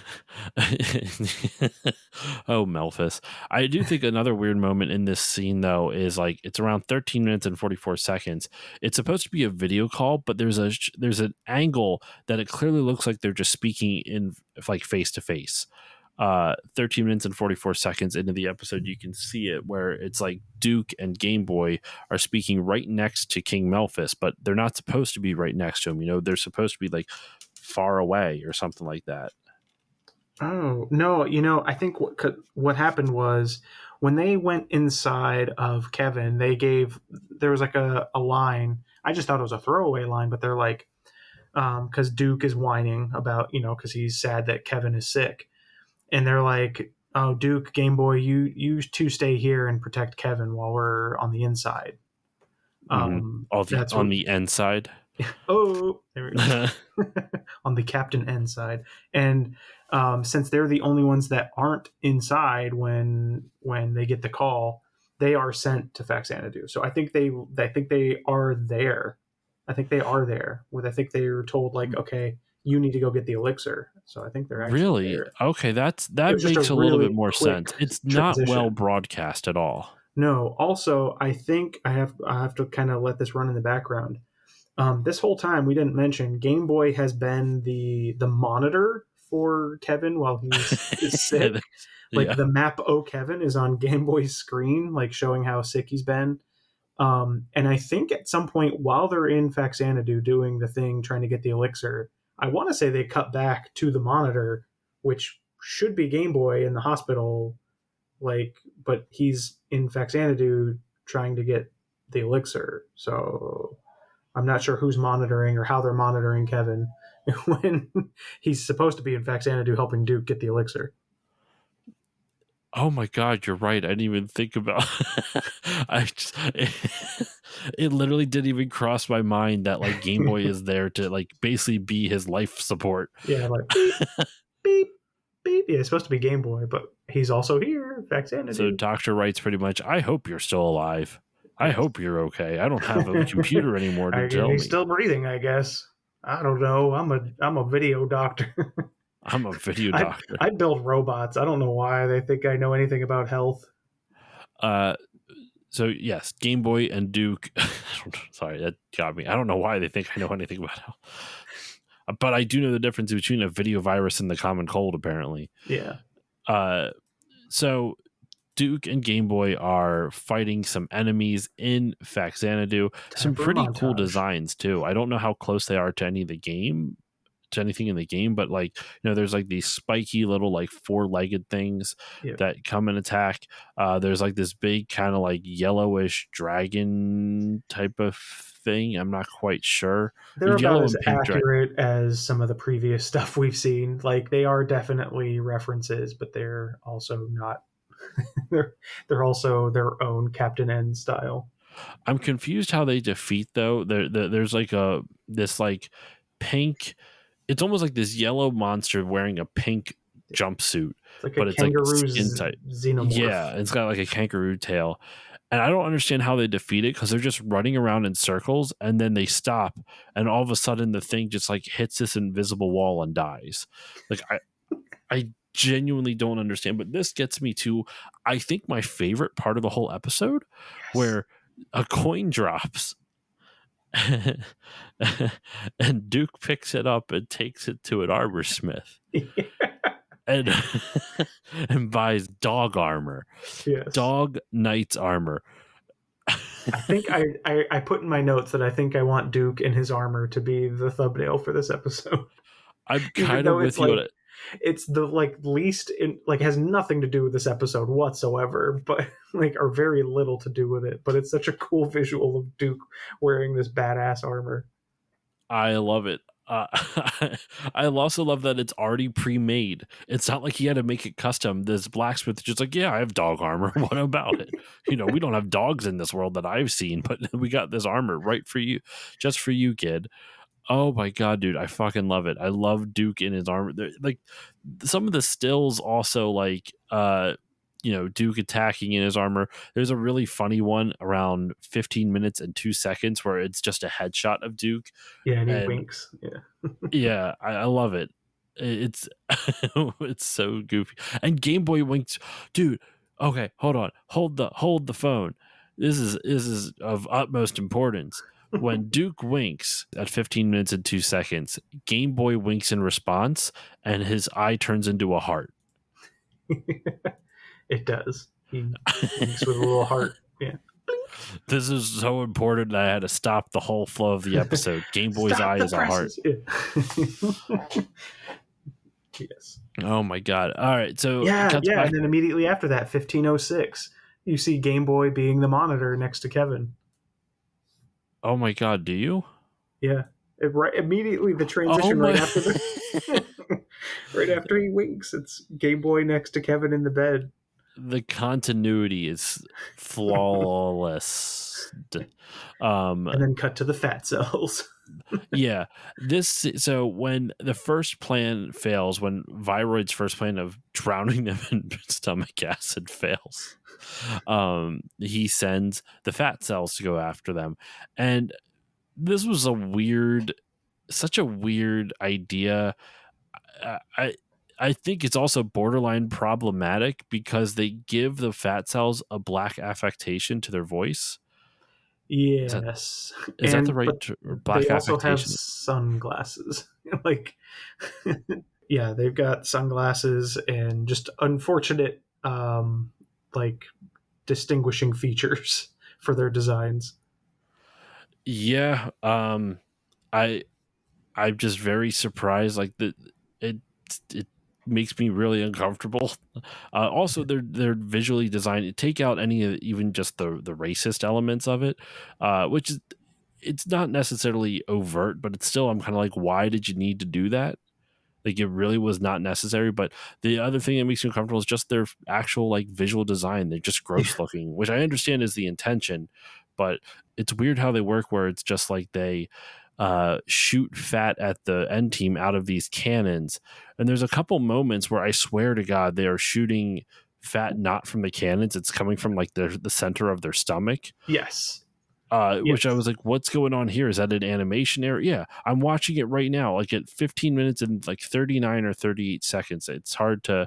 oh, Melphis. I do think another weird moment in this scene, though, is like it's around 13 minutes and 44 seconds. It's supposed to be a video call, but there's an angle that it clearly looks like they're just speaking in like face to face. 13 minutes and 44 seconds into the episode, you can see it where it's like Duke and Game Boy are speaking right next to King Melphis, but they're not supposed to be right next to him. You know, they're supposed to be like far away or something like that. Oh, no, I think what happened was when they went inside of Kevin, there was like a line. I just thought it was a throwaway line, but they're like, because Duke is whining about, because he's sad that Kevin is sick. And they're like, oh, Duke, Game Boy, you two stay here and protect Kevin while we're on the inside. On the end side. Oh, there we go. On the Captain N side. And since they're the only ones that aren't inside when they get the call, they are sent to Faxanadu. So I think they are there. I think they are there. I think they were told like, okay, you need to go get the elixir. So I think they're actually really there. Okay. That makes a little bit more sense. It's not well broadcast at all. No. Also, I think I have to kind of let this run in the background. This whole time we didn't mention Game Boy has been the monitor for Kevin while he's sick. Like the map Kevin is on Game Boy's screen, like showing how sick he's been. And I think at some point while they're in Faxanadu doing the thing, trying to get the elixir, I want to say they cut back to the monitor, which should be Game Boy in the hospital, but he's in Faxanadu trying to get the elixir. So I'm not sure who's monitoring or how they're monitoring Kevin when he's supposed to be in Faxanadu helping Duke get the elixir. Oh my God, you're right. I didn't even think about. It literally didn't even cross my mind that like Game Boy is there to like basically be his life support. Yeah, like beep, beep, beep. Yeah, it's supposed to be Game Boy, but he's also here, Faxanadu. So Doctor writes pretty much, I hope you're still alive. I hope you're okay. I don't have a computer anymore to tell me. He's still breathing, I guess. I don't know. I'm a video doctor. I'm a video doctor. I build robots. I don't know why they think I know anything about health. So yes, Game Boy and Duke. Sorry, that got me. I don't know why they think I know anything about health. But I do know the difference between a video virus and the common cold, apparently. Yeah. So Duke and Game Boy are fighting some enemies in Faxanadu. Some pretty cool designs too. I don't know how close they are to anything in the game, but like, there's like these spiky little like 4-legged things that come and attack. There's like this big kind of like yellowish dragon type of thing. I'm not quite sure. They're about as accurate as some of the previous stuff we've seen. Like they are definitely references, but they're also not. they're also their own Captain N style. I'm confused how they defeat though. There's like this like pink. It's almost like this yellow monster wearing a pink jumpsuit, but it's like skin tight. Xenomorph. Yeah, it's got like a kangaroo tail, and I don't understand how they defeat it because they're just running around in circles, and then they stop, and all of a sudden the thing just like hits this invisible wall and dies. Like I genuinely don't understand, but this gets me to I think my favorite part of the whole episode, where a coin drops. And Duke picks it up and takes it to an armor smith and buys dog armor. Yes. Dog knight's armor. I think I put in my notes that I think I want Duke and his armor to be the thumbnail for this episode. I'm kind of with you on it. It's the least has nothing to do with this episode whatsoever, but or very little to do with it. But it's such a cool visual of Duke wearing this badass armor. I love it. I also love that it's already pre-made. It's not like he had to make it custom. This blacksmith just like, yeah, I have dog armor. What about it? We don't have dogs in this world that I've seen, but we got this armor right for you, just for you, kid. Oh my God, dude, I fucking love it. I love Duke in his armor. Like some of the stills also like Duke attacking in his armor. There's a really funny one around 15 minutes and 2 seconds where it's just a headshot of Duke. Yeah, and he And winks. Yeah. yeah, I love it. It's it's so goofy. And Game Boy winks, dude. Okay, hold on. Hold the phone. This is of utmost importance. When Duke winks at 15 minutes and 2 seconds, Game Boy winks in response, and his eye turns into a heart. It does. He winks with a little heart. Yeah. This is so important that I had to stop the whole flow of the episode. Game Boy's Stop eye the is a heart. presses. Yeah. Yes. Oh my god! All right, so Yeah. And then immediately after that, 1506, you see Game Boy being the monitor next to Kevin. Oh my god! Do you? Yeah. Right. Immediately the transition right after right after he winks, it's Game Boy next to Kevin in the bed. The continuity is flawless. And then cut to the fat cells. Yeah, so when the first plan fails, when Viroid's first plan of drowning them in stomach acid fails, he sends the fat cells to go after them. And this was such a weird idea. I think it's also borderline problematic because they give the fat cells a black affectation to their voice. Yes. Is that the right black affectation? They also have sunglasses. Yeah, they've got sunglasses and just unfortunate distinguishing features for their designs. Yeah, I'm just very surprised. Like it makes me really uncomfortable. Also, they're visually designed. Take out any of even just the racist elements of it, which is it's not necessarily overt, but it's still I'm kind of like, why did you need to do that? Like it really was not necessary. But the other thing that makes me uncomfortable is just their actual like visual design. They're just gross looking, which I understand is the intention, but it's weird how they work where it's just like they shoot fat at the end team out of these cannons. And there's a couple moments where I swear to God, they are shooting fat not from the cannons. It's coming from like the center of their stomach. Yes. Which I was like, what's going on here? Is that an animation error? Yeah, I'm watching it right now, like at 15 minutes and like 39 or 38 seconds. It's hard to,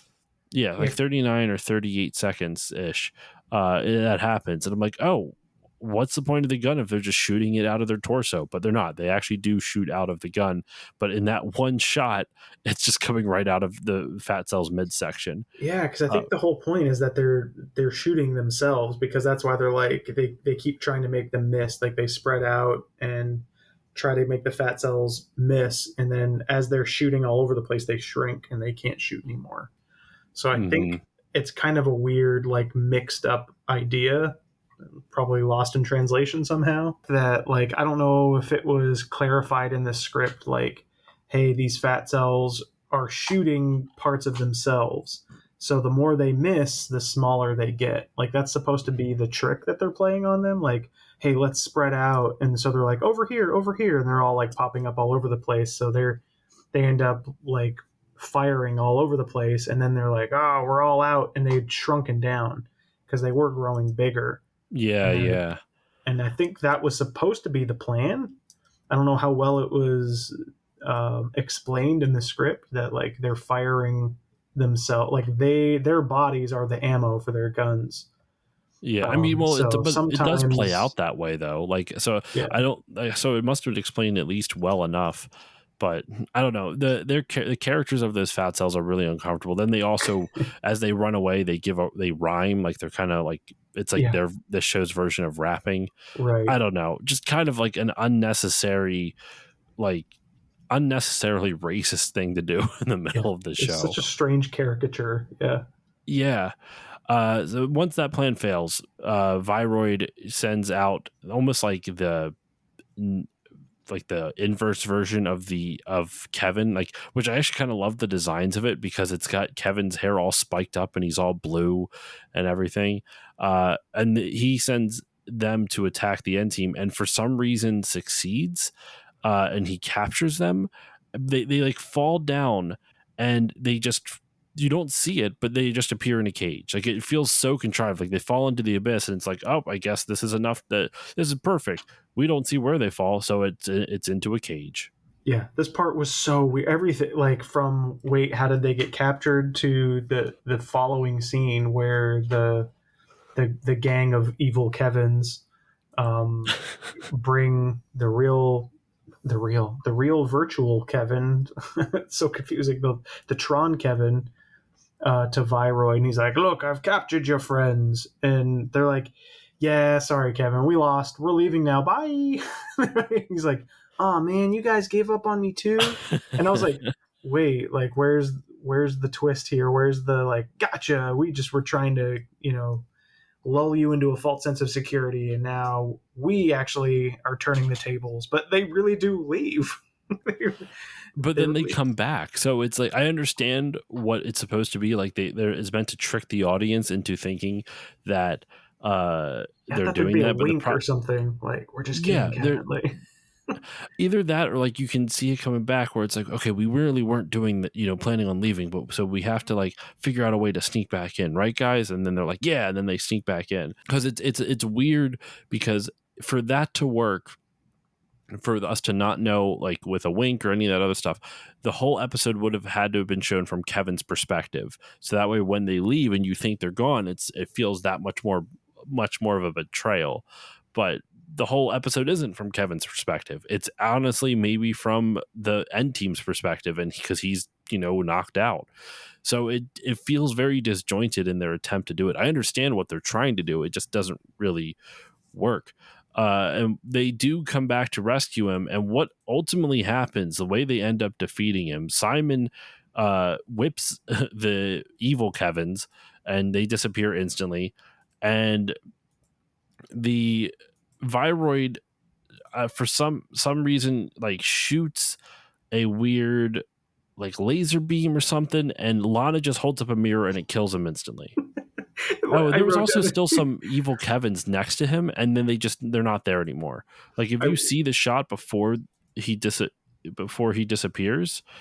39 or 38 seconds ish. That happens. And I'm like, oh, what's the point of the gun if they're just shooting it out of their torso? But they're not. They actually do shoot out of the gun. But in that one shot, it's just coming right out of the fat cells midsection. Yeah, because I think the whole point is that they're shooting themselves, because that's why they're like they keep trying to make them miss. Like they spread out and try to make the fat cells miss, and then as they're shooting all over the place, they shrink and they can't shoot anymore. So I think it's kind of a weird, like mixed up idea, probably lost in translation somehow, that like I don't know if it was clarified in the script, like, hey, these fat cells are shooting parts of themselves, so the more they miss, the smaller they get. Like that's supposed to be the trick that they're playing on them, like, hey, let's spread out. And so they're like, over here, and they're all like popping up all over the place, so they end up like firing all over the place, and then they're like, oh, we're all out, and they'd shrunken down because they were growing bigger. Yeah. And I think that was supposed to be the plan. I don't know how well it was explained in the script that like they're firing themselves, like their bodies are the ammo for their guns. Yeah, I mean, well, it does play out that way though. Like, so yeah. So it must have explained at least well enough. But I don't know. The characters of those fat cells are really uncomfortable. Then they also, as they run away, they rhyme, like they're kind of like, it's like the show's version of rapping. Right. I don't know. Just kind of like an unnecessarily racist thing to do in the middle of the show. It's such a strange caricature. Yeah. Yeah. So once that plan fails, Viroid sends out almost like the inverse version of Kevin, like, which I actually kind of love the designs of it because it's got Kevin's hair all spiked up and he's all blue and everything. And he sends them to attack the end team, and for some reason succeeds. And he captures them. They like fall down and they just you don't see it, but they just appear in a cage. Like it feels so contrived. Like they fall into the abyss, and it's like, oh, I guess this is enough. That this is perfect. We don't see where they fall, so it's into a cage. Yeah, this part was so weird. Everything, like from wait, how did they get captured to the following scene where the gang of evil Kevins bring the real virtual Kevin. It's so confusing. The Tron Kevin to Viroid, and he's like, "Look, I've captured your friends," and they're like, "Yeah, sorry, Kevin, we lost. We're leaving now. Bye." He's like, "Oh man, you guys gave up on me too," and I was like, "Wait, like, where's the twist here? Where's the like, gotcha? We just were trying to, lull you into a false sense of security, and now we actually are turning the tables." But they really do leave. But then they come back. So it's like, I understand what it's supposed to be. Like it's meant to trick the audience into thinking that they're doing that, but or something like, we're just kidding. Either that, or like you can see it coming back where it's like, okay, we really weren't doing that, planning on leaving, but so we have to like figure out a way to sneak back in, right, guys? And then they're like, yeah, and then they sneak back in, because it's weird, because for that to work, for us to not know, like with a wink or any of that other stuff, the whole episode would have had to have been shown from Kevin's perspective, so that way when they leave and you think they're gone, it feels that much more of a betrayal. But the whole episode isn't from Kevin's perspective. It's honestly maybe from the end team's perspective, and because he's knocked out. So it feels very disjointed in their attempt to do it. I understand what they're trying to do. It just doesn't really work. And they do come back to rescue him. And what ultimately happens, the way they end up defeating him, Simon whips the evil Kevins, and they disappear instantly. And the Viroid, for some reason, like shoots a weird like laser beam or something, and Lana just holds up a mirror and it kills him instantly. There was also still some evil Kevins next to him, and then they're not there anymore. Like if you see the shot before he disappears,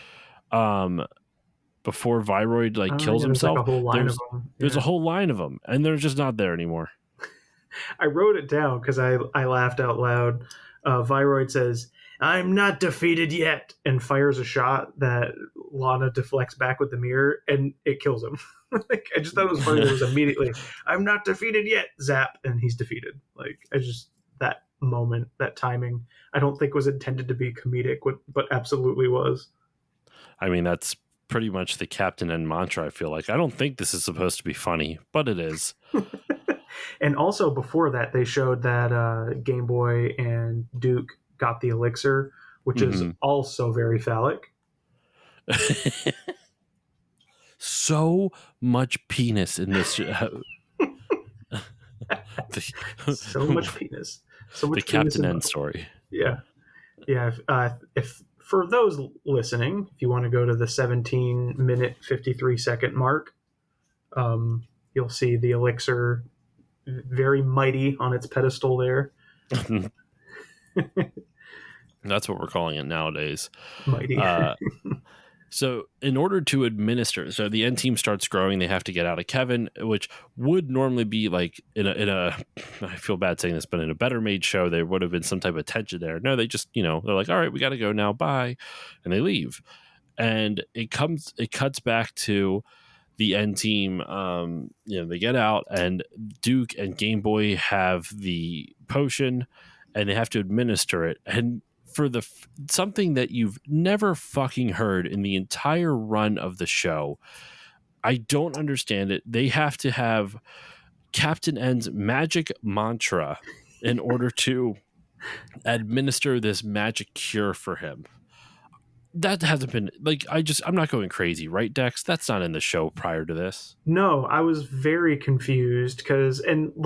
before Viroid like kills himself, there's a whole line of them, and they're just not there anymore. I wrote it down because I laughed out loud. Viroid says, "I'm not defeated yet," and fires a shot that Lana deflects back with the mirror, and it kills him. Like, I just thought it was funny. It was immediately, "I'm not defeated yet," zap, and he's defeated. Like, that moment, that timing, I don't think was intended to be comedic, but absolutely was. I mean, that's pretty much the Captain N mantra, I feel like. I don't think this is supposed to be funny, but it is. And also before that, they showed that Game Boy and Duke got the elixir, which is also very phallic. So much penis in this. So much penis. So much the Captain N story. Yeah. Yeah. If for those listening, if you want to go to the 17-minute 53-second mark, you'll see the elixir very mighty on its pedestal there. That's what we're calling it nowadays. Mighty. So in order to administer, so the end team starts growing, they have to get out of Kevin, which would normally be like in a I feel bad saying this, but in a better made show, there would have been some type of tension there. No, they just, they're like, all right, we got to go now. Bye. And they leave. And it cuts back to the end team. They get out, and Duke and Game Boy have the potion, and they have to administer it. And for something that you've never fucking heard in the entire run of the show, I don't understand it. They have to have Captain N's magic mantra in order to administer this magic cure for him. That hasn't been like, I'm not going crazy, right, Dex? That's not in the show prior to this. No, I was very confused because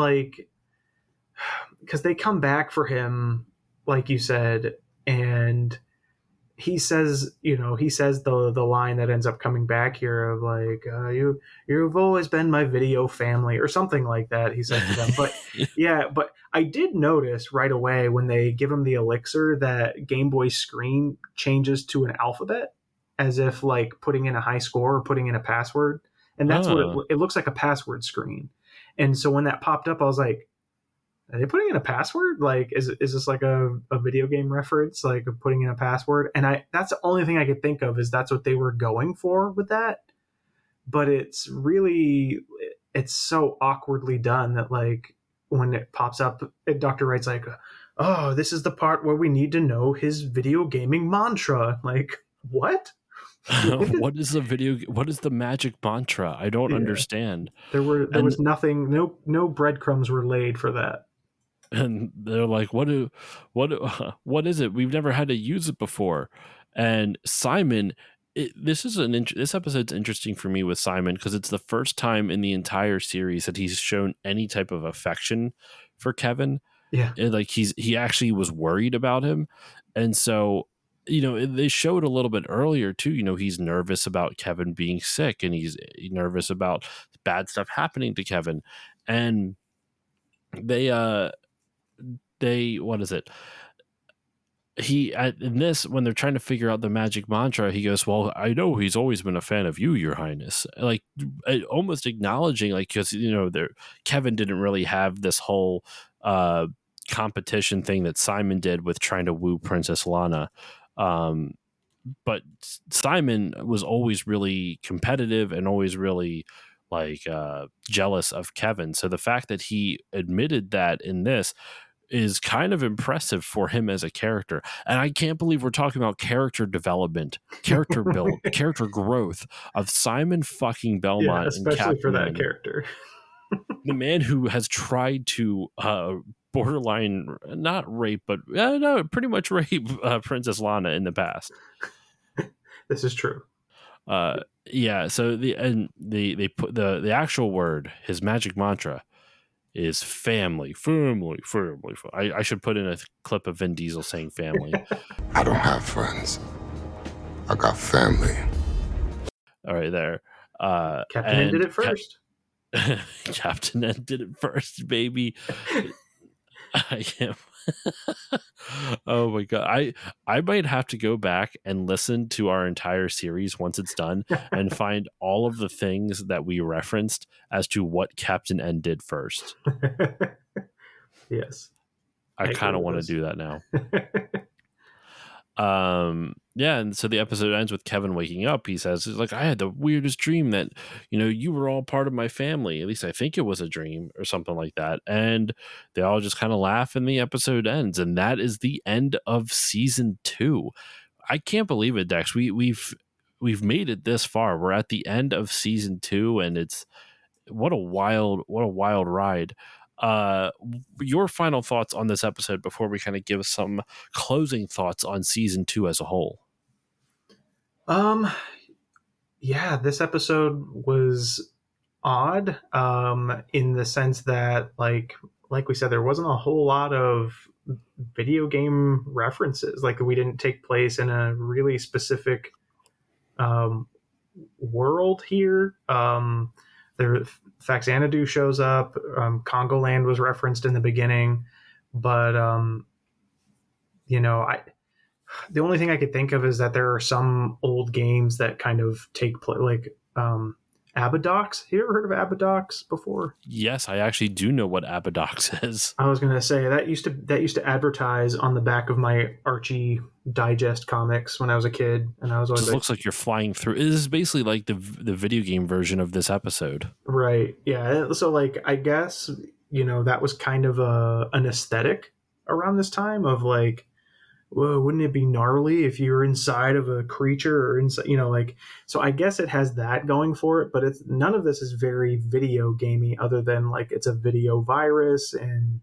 they come back for him, like you said, and he says the line that ends up coming back here of like, you've always been my video family, or something like that, he said to them. But yeah, but I did notice right away when they give him the elixir that Game Boy's screen changes to an alphabet. as if like putting in a high score or putting in a password, and that's what it looks like, a password screen. And so when that popped up, I was like, are they putting in a password? Like, is this like a video game reference, like putting in a password? And that's the only thing I could think of, is that's what they were going for with that. But it's so awkwardly done that, like, when it pops up, Dr. Wright's like, oh, this is the part where we need to know his video gaming mantra. Like, what? What is the magic mantra? I don't understand. There was nothing, no breadcrumbs were laid for that. And they're like, what is it? We've never had to use it before. And Simon, this episode's interesting for me with Simon, because it's the first time in the entire series that he's shown any type of affection for Kevin. Yeah. Like he actually was worried about him. And so, they showed a little bit earlier too, he's nervous about Kevin being sick, and he's nervous about bad stuff happening to Kevin. And they what is it? In this, when they're trying to figure out the magic mantra, he goes, well, I know he's always been a fan of you, Your Highness. Like, almost acknowledging, like, because Kevin didn't really have this whole competition thing that Simon did with trying to woo Princess Lana. But Simon was always really competitive and always really like jealous of Kevin. So the fact that he admitted that in this is kind of impressive for him as a character. And I can't believe we're talking about character development, character build, character growth of Simon fucking Belmont. Yeah, especially for that character. The man who has tried to borderline, not rape, but no, pretty much rape Princess Lana in the past. This is true. Yeah. So they put the actual word, his magic mantra, is family. I should put in a clip of Vin Diesel saying family. I don't have friends. I got family. All right, there. Captain N did it first. Captain N did it first, baby. I am. Oh my god, I might have to go back and listen to our entire series once it's done and find all of the things that we referenced as to what Captain N did first. Yes, I kind of want to do that now. Yeah, and so the episode ends with Kevin waking up. He says, "It's like, I had the weirdest dream that, you were all part of my family. At least I think it was a dream," or something like that. And they all just kind of laugh, and the episode ends. And that is the end of season 2. I can't believe it, Dex. We've made it this far. We're at the end of season 2, and it's what a wild ride. Your final thoughts on this episode before we kind of give some closing thoughts on season 2 as a whole. Yeah, this episode was odd, in the sense that, like we said, there wasn't a whole lot of video game references. Like, we didn't take place in a really specific world here. Faxanadu shows up. Congo Land was referenced in the beginning, but the only thing I could think of is that there are some old games that kind of take place, like Abadox. Have you ever heard of Abadox before? Yes, I actually do know what Abadox is. I was going to say that used to advertise on the back of my Archie Digest comics when I was a kid, and I was always looks like you're flying through. This is basically like the video game version of this episode, right? Yeah. So, like, I guess that was kind of an aesthetic around this time of, like, whoa, wouldn't it be gnarly if you were inside of a creature or inside, so I guess it has that going for it, but none of this is very video gamey, other than, like, it's a video virus, and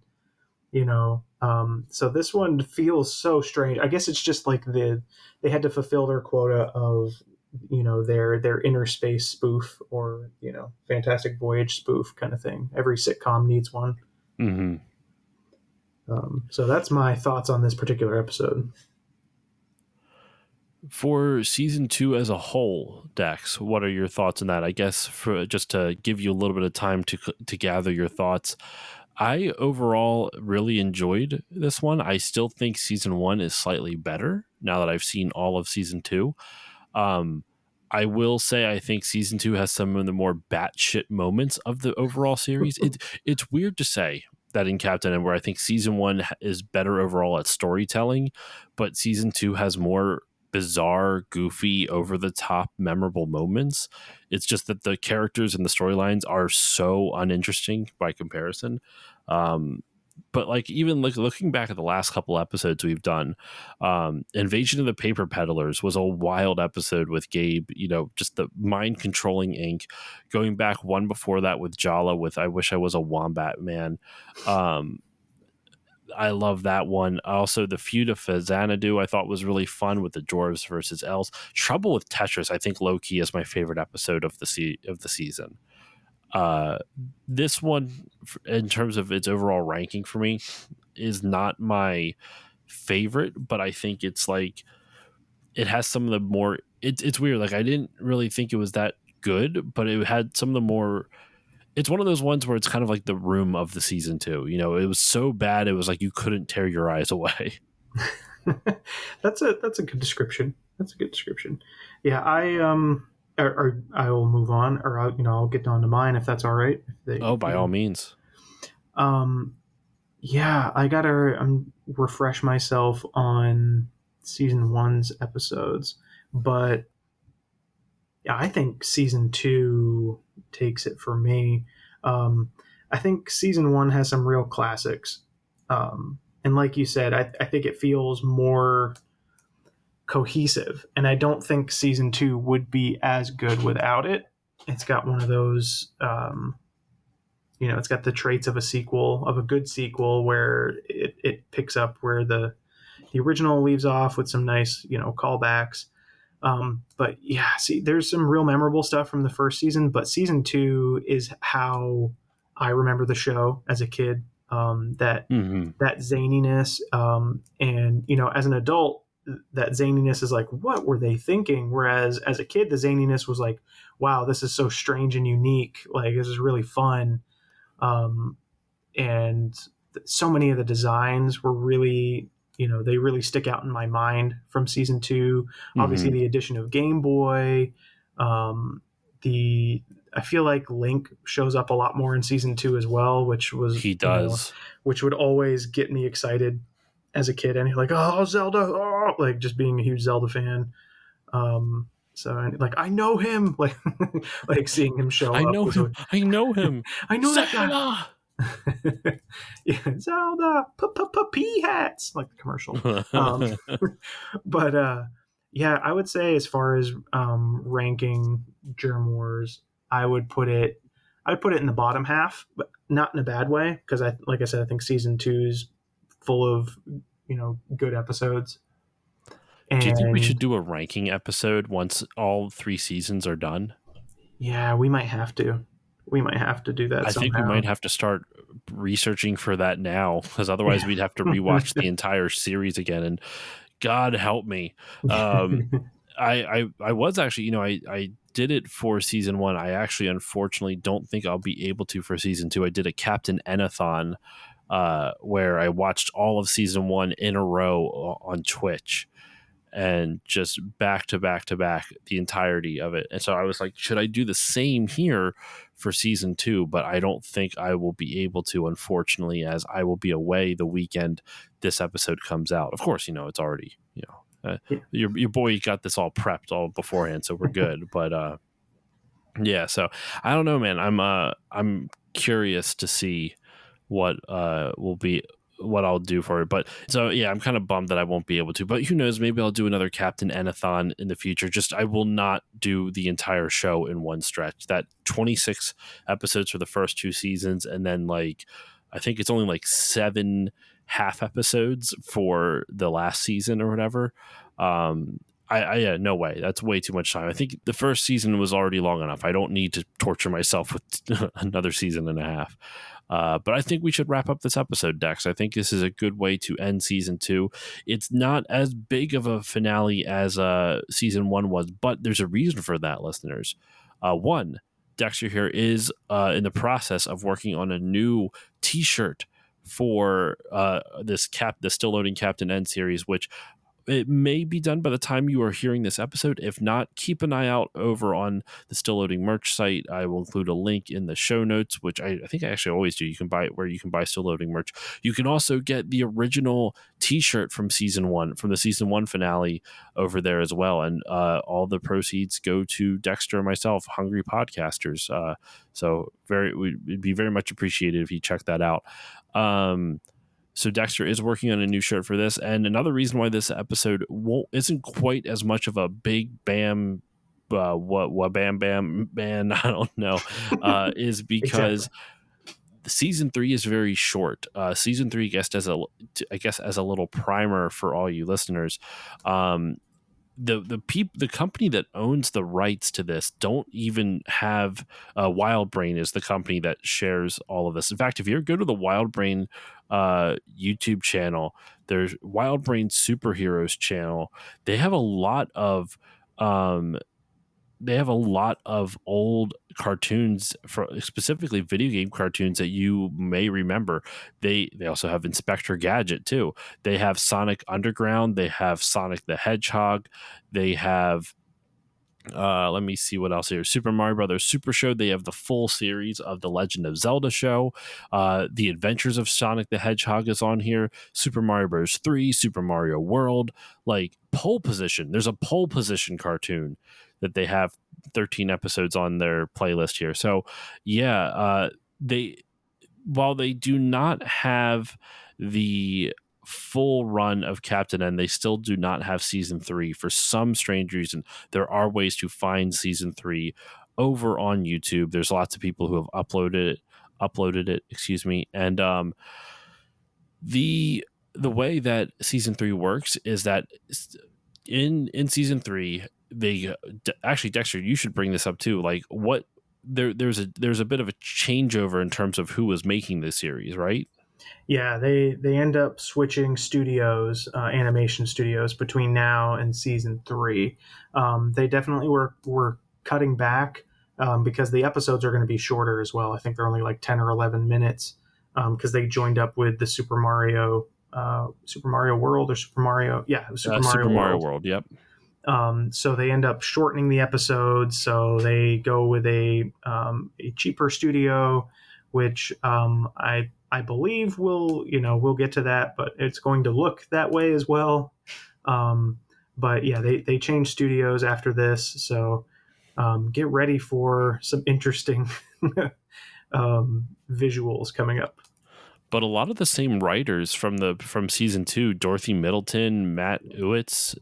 so this one feels so strange. I guess it's just like they had to fulfill their quota of their inner space spoof, or Fantastic Voyage spoof kind of thing. Every sitcom needs one. Mm-hmm. So that's my thoughts on this particular episode. For season 2 as a whole, Dex, what are your thoughts on that? I guess for just to give you a little bit of time to gather your thoughts, I overall really enjoyed this one. I still think season 1 is slightly better now that I've seen all of season 2. I will say I think season 2 has some of the more batshit moments of the overall series. It's weird to say that in Captain N, where I think season 1 is better overall at storytelling, but season 2 has more bizarre, goofy, over the top, memorable moments. It's just that the characters and the storylines are so uninteresting by comparison. But like even looking back at the last couple episodes we've done, Invasion of the Paper Peddlers was a wild episode with Gabe, just the mind controlling ink. Going back one before that with Jala with I Wish I Was a Wombat Man. I love that one. Also, the feud of Xanadu I thought was really fun with the dwarves versus elves. Trouble with Tetris, I think low key is my favorite episode of the season. This one, in terms of its overall ranking for me, is not my favorite, but I think it's like it has some of the more. It's weird. Like I didn't really think it was that good, but it had some of the more. It's one of those ones where it's kind of like the Room of the season 2. It was so bad it was like you couldn't tear your eyes away. That's a good description. Yeah, I will move on, or I'll get down to mine if that's all right. By all means. Yeah, I gotta refresh myself on season 1's episodes, but yeah, I think season 2 takes it for me. I think season 1 has some real classics, and like you said, I think it feels more cohesive, and I don't think season 2 would be as good without it. It's got one of those it's got the traits of a good sequel, where it picks up where the original leaves off with some nice callbacks. But yeah, see, there's some real memorable stuff from the first season, but season 2 is how I remember the show as a kid. That zaniness, and as an adult, that zaniness is like, what were they thinking? Whereas as a kid, the zaniness was like, wow, this is so strange and unique. Like, this is really fun. And so many of the designs were really, they really stick out in my mind from season 2. Obviously the addition of Game Boy, I feel like Link shows up a lot more in season 2 as well, which which would always get me excited as a kid. And you're like, oh, Zelda, like just being a huge Zelda fan. So like, I know him, like, like seeing him show up. I know him. I know that guy. Yeah, Zelda, pea hats, like the commercial. But yeah, I would say as far as ranking Germ Wars, I would put it in the bottom half, but not in a bad way, because like I said, I think season 2's full of good episodes. Do you think we should do a ranking episode once all 3 seasons are done? Yeah, we might have to. Do that. I think we might have to start researching for that now, because otherwise we'd have to rewatch the entire series again. And God help me. I was actually, I did it for season 1. I actually, unfortunately, don't think I'll be able to for season 2. I did a Captain N-a-thon where I watched all of season 1 in a row on Twitch, and just back to back to back the entirety of it. And so I was like, should I do the same here for season 2? But I don't think I will be able to, unfortunately, as I will be away the weekend this episode comes out. Of course, it's already, your boy got this all prepped all beforehand, so we're good. But yeah, so I don't know, man. I'm curious to see what what I'll do for it. But so yeah, I'm kind of bummed that I won't be able to, but who knows, maybe I'll do another Captain N-a-thon in the future. Just I will not do the entire show in one stretch. That 26 episodes for the first 2 seasons, and then like I think it's only like 7 half episodes for the last season or whatever. Yeah, no way. That's way too much time. I think the first season was already long enough. I don't need to torture myself with another season and a half. But I think we should wrap up this episode, Dex. I think this is a good way to end season 2. It's not as big of a finale as season 1 was, but there's a reason for that, listeners. One, Dexter here is in the process of working on a new T-shirt for the Still Loading Captain N series, which it may be done by the time you are hearing this episode. If not, keep an eye out over on the Still Loading merch site. I will include a link in the show notes, which I think I actually always do. You can buy it where you can buy Still Loading merch. You can also get the original t-shirt from season 1, from the season 1 finale over there as well. And all the proceeds go to Dexter and myself, Hungry Podcasters. So it'd be very much appreciated if you check that out. So Dexter is working on a new shirt for this, and another reason why this episode isn't quite as much of a big bam, what bam bam man, I don't know, is because season 3 is very short. Season 3, I guess as a little primer for all you listeners, the company that owns the rights to this don't even have WildBrain is the company that shares all of this. In fact, if you go to the WildBrain YouTube channel, there's WildBrain Superheroes channel. They have a lot of old cartoons, specifically video game cartoons that you may remember. They also have Inspector Gadget too. They have Sonic Underground. They have Sonic the Hedgehog. They have let me see what else here. Super Mario Brothers Super Show. They have the full series of the Legend of Zelda show. The Adventures of Sonic the Hedgehog is on here. Super Mario Bros. 3, Super Mario World, like Pole Position. There's a Pole Position cartoon that they have 13 episodes on their playlist here. So yeah, while they do not have the full run of Captain N, they still do not have season 3 for some strange reason. There are ways to find season 3 over on YouTube. There's lots of people who have uploaded it, excuse me. And the way that season 3 works is that in season 3, they actually, Dexter, you should bring this up too. Like there's a bit of a changeover in terms of who was making this series, right? Yeah, they end up switching studios, animation studios, between now and season 3. They definitely were cutting back because the episodes are going to be shorter as well. I think they're only like 10 or 11 minutes because they joined up with the Super Mario World or Super Mario. Yeah, it was Super Mario World. Yep. So they end up shortening the episodes. So they go with a cheaper studio, which I believe we'll get to that, but it's going to look that way as well. But yeah, they changed studios after this. So get ready for some interesting visuals coming up. But a lot of the same writers from season 2, Dorothy Middleton, Matt Utz,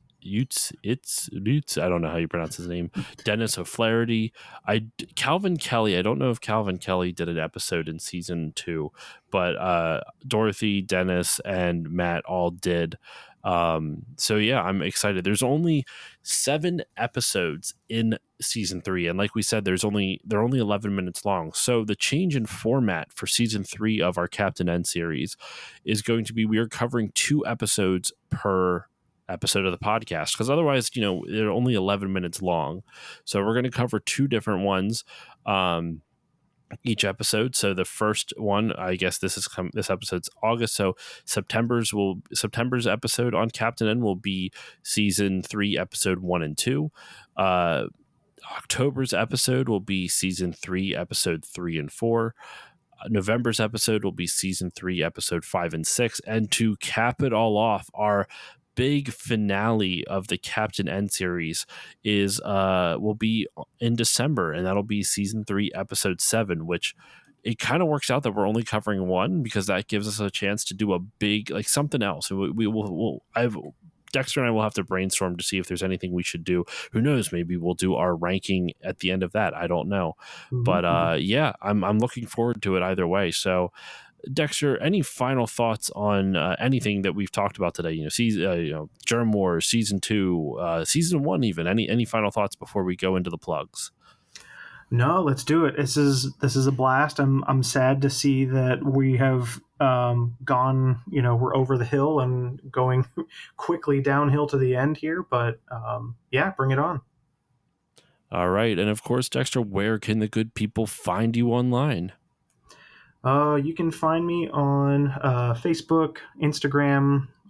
I don't know how you pronounce his name, Dennis O'Flaherty, Calvin Kelly. I don't know if Calvin Kelly did an episode in season 2, but Dorothy, Dennis, and Matt all did. So yeah, I'm excited. There's only 7 episodes in season 3, and like we said, they're only 11 minutes long. So the change in format for season 3 of our Captain N series is going to be, we are covering 2 episodes per episode of the podcast, because otherwise, they're only 11 minutes long. So we're going to cover 2 different ones each episode. So the first one, I guess this episode's August, so September's episode on Captain N will be season 3 episode 1 and 2. October's episode will be season 3 episode 3 and 4. November's episode will be season 3 episode 5 and 6, and to cap it all off, our big finale of the Captain N series will be in December, and that'll be season 3 episode 7, which it kind of works out that we're only covering 1 because that gives us a chance to do a big, like, something else. Dexter and I will have to brainstorm to see if there's anything we should do. Who knows? Maybe we'll do our ranking at the end of that. I don't know. Mm-hmm. But yeah, I'm looking forward to it either way. So Dexter, any final thoughts on anything that we've talked about today? Germ Wars season 2, season 1, even. Any final thoughts before we go into the plugs? No, let's do it. This is a blast. I'm sad to see that we have gone. We're over the hill and going quickly downhill to the end here. But yeah, bring it on. All right, and of course, Dexter, where can the good people find you online? You can find me on Facebook, Instagram,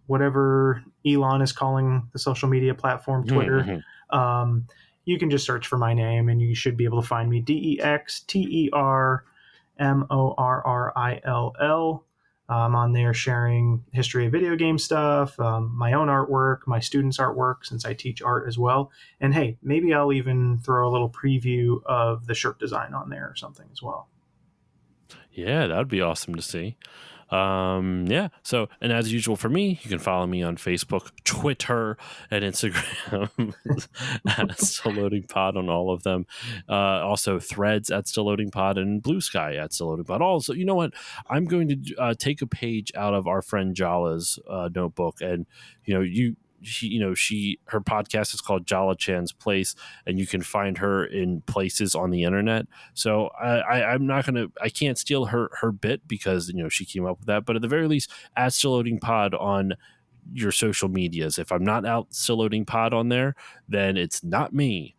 whatever Elon is calling the social media platform, Twitter. You can just search for my name and you should be able to find me. DEXTERMORRILL. I'm on there sharing history of video game stuff, my own artwork, my students' artwork, since I teach art as well. And hey, maybe I'll even throw a little preview of the shirt design on there or something as well. Yeah, that would be awesome to see. Yeah. So, and as usual for me, you can follow me on Facebook, Twitter, and Instagram at Still Loading Pod on all of them. Also Threads at Still Loading Pod and Blue Sky at Still Loading Pod. Also, you know what? I'm going to take a page out of our friend Jala's notebook, and her podcast is called Jala Chan's Place, and you can find her in places on the internet. So I can't steal her bit because she came up with that, but at the very least, at Still Loading Pod on your social medias. If I'm not out Still Loading Pod on there, then it's not me.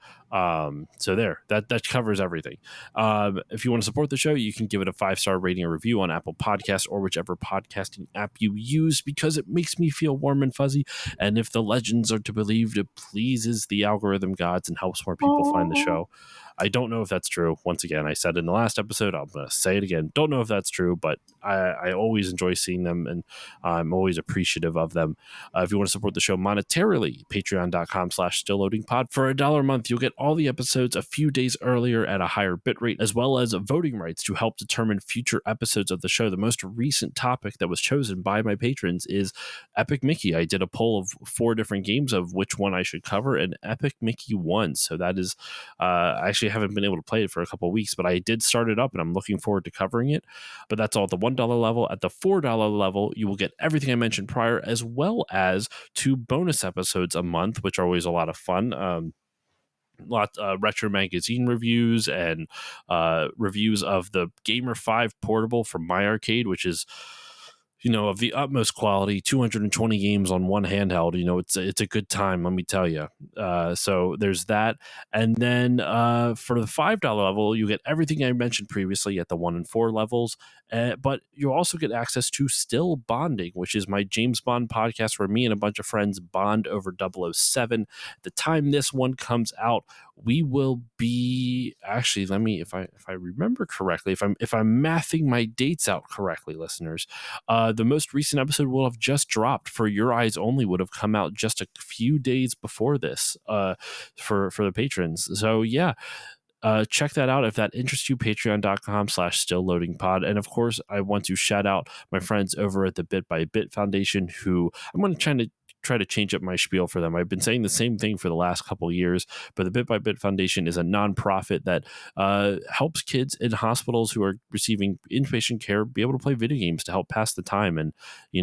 So there, that covers everything. If you want to support the show, you can give it a 5-star rating or review on Apple Podcasts or whichever podcasting app you use, because it makes me feel warm and fuzzy. And if the legends are to be believed, it pleases the algorithm gods and helps more people find the show. I don't know if that's true. Once again, I said in the last episode, I'm going to say it again. Don't know if that's true, but I always enjoy seeing them, and I'm always appreciative of them. If you want to support the show monetarily, patreon.com/stillloadingpod. For $1 a month, you'll get all the episodes a few days earlier at a higher bitrate, as well as voting rights to help determine future episodes of the show. The most recent topic that was chosen by my patrons is Epic Mickey. I did a poll of 4 different games of which one I should cover, and Epic Mickey won. So that is, I actually haven't been able to play it for a couple of weeks, but I did start it up and I'm looking forward to covering it. But that's all at the $1 level. At the $4 level, you will get everything I mentioned prior, as well as 2 bonus episodes a month, which are always a lot of fun. Retro magazine reviews and reviews of the Gamer 5 portable from My Arcade, which is of the utmost quality, 220 games on one handheld. It's a good time, let me tell you. So there's that. And then for the $5 level, you get everything I mentioned previously at the 1 and 4 levels. But you'll also get access to Still Bonding, which is my James Bond podcast where me and a bunch of friends bond over 007. The time this one comes out, we will be actually, if I remember correctly, if I'm mathing my dates out correctly, listeners, the most recent episode will have just dropped. For Your Eyes Only would have come out just a few days before this for the patrons. So yeah, check that out if that interests you. Patreon.com/stillloadingpod. And of course, I want to shout out my friends over at the Bit by Bit Foundation, who I'm going to try to change up my spiel for them. I've been saying the same thing for the last couple of years, but the Bit by Bit Foundation is a nonprofit that helps kids in hospitals who are receiving inpatient care be able to play video games to help pass the time and,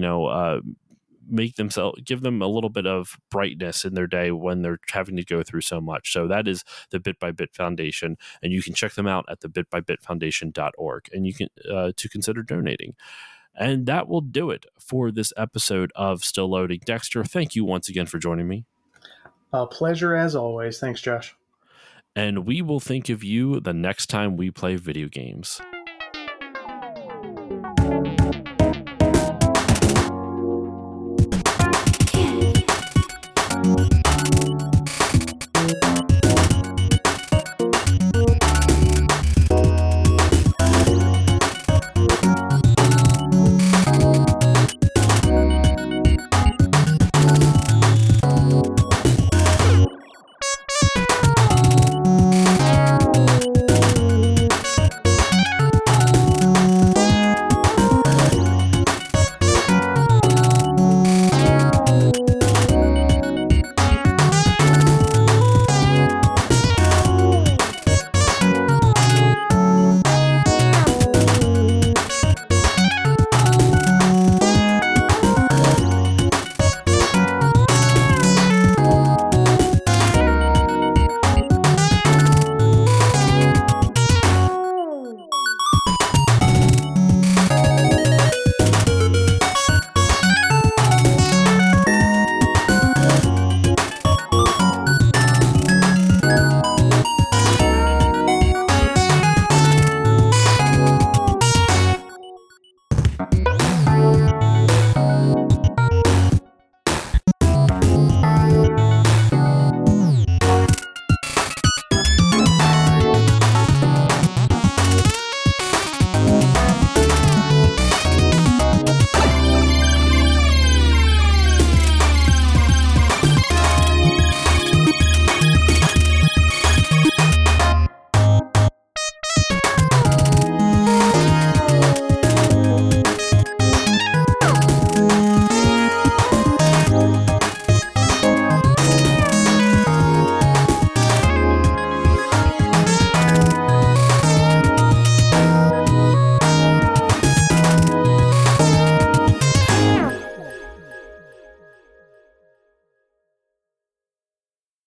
give them a little bit of brightness in their day when they're having to go through so much. So that is the Bit by Bit Foundation, and you can check them out at the bitbybitfoundation.org, and you can to consider donating. And that will do it for this episode of Still Loading. Dexter, thank you once again for joining me. A pleasure as always. Thanks, Josh. And we will think of you the next time we play video games.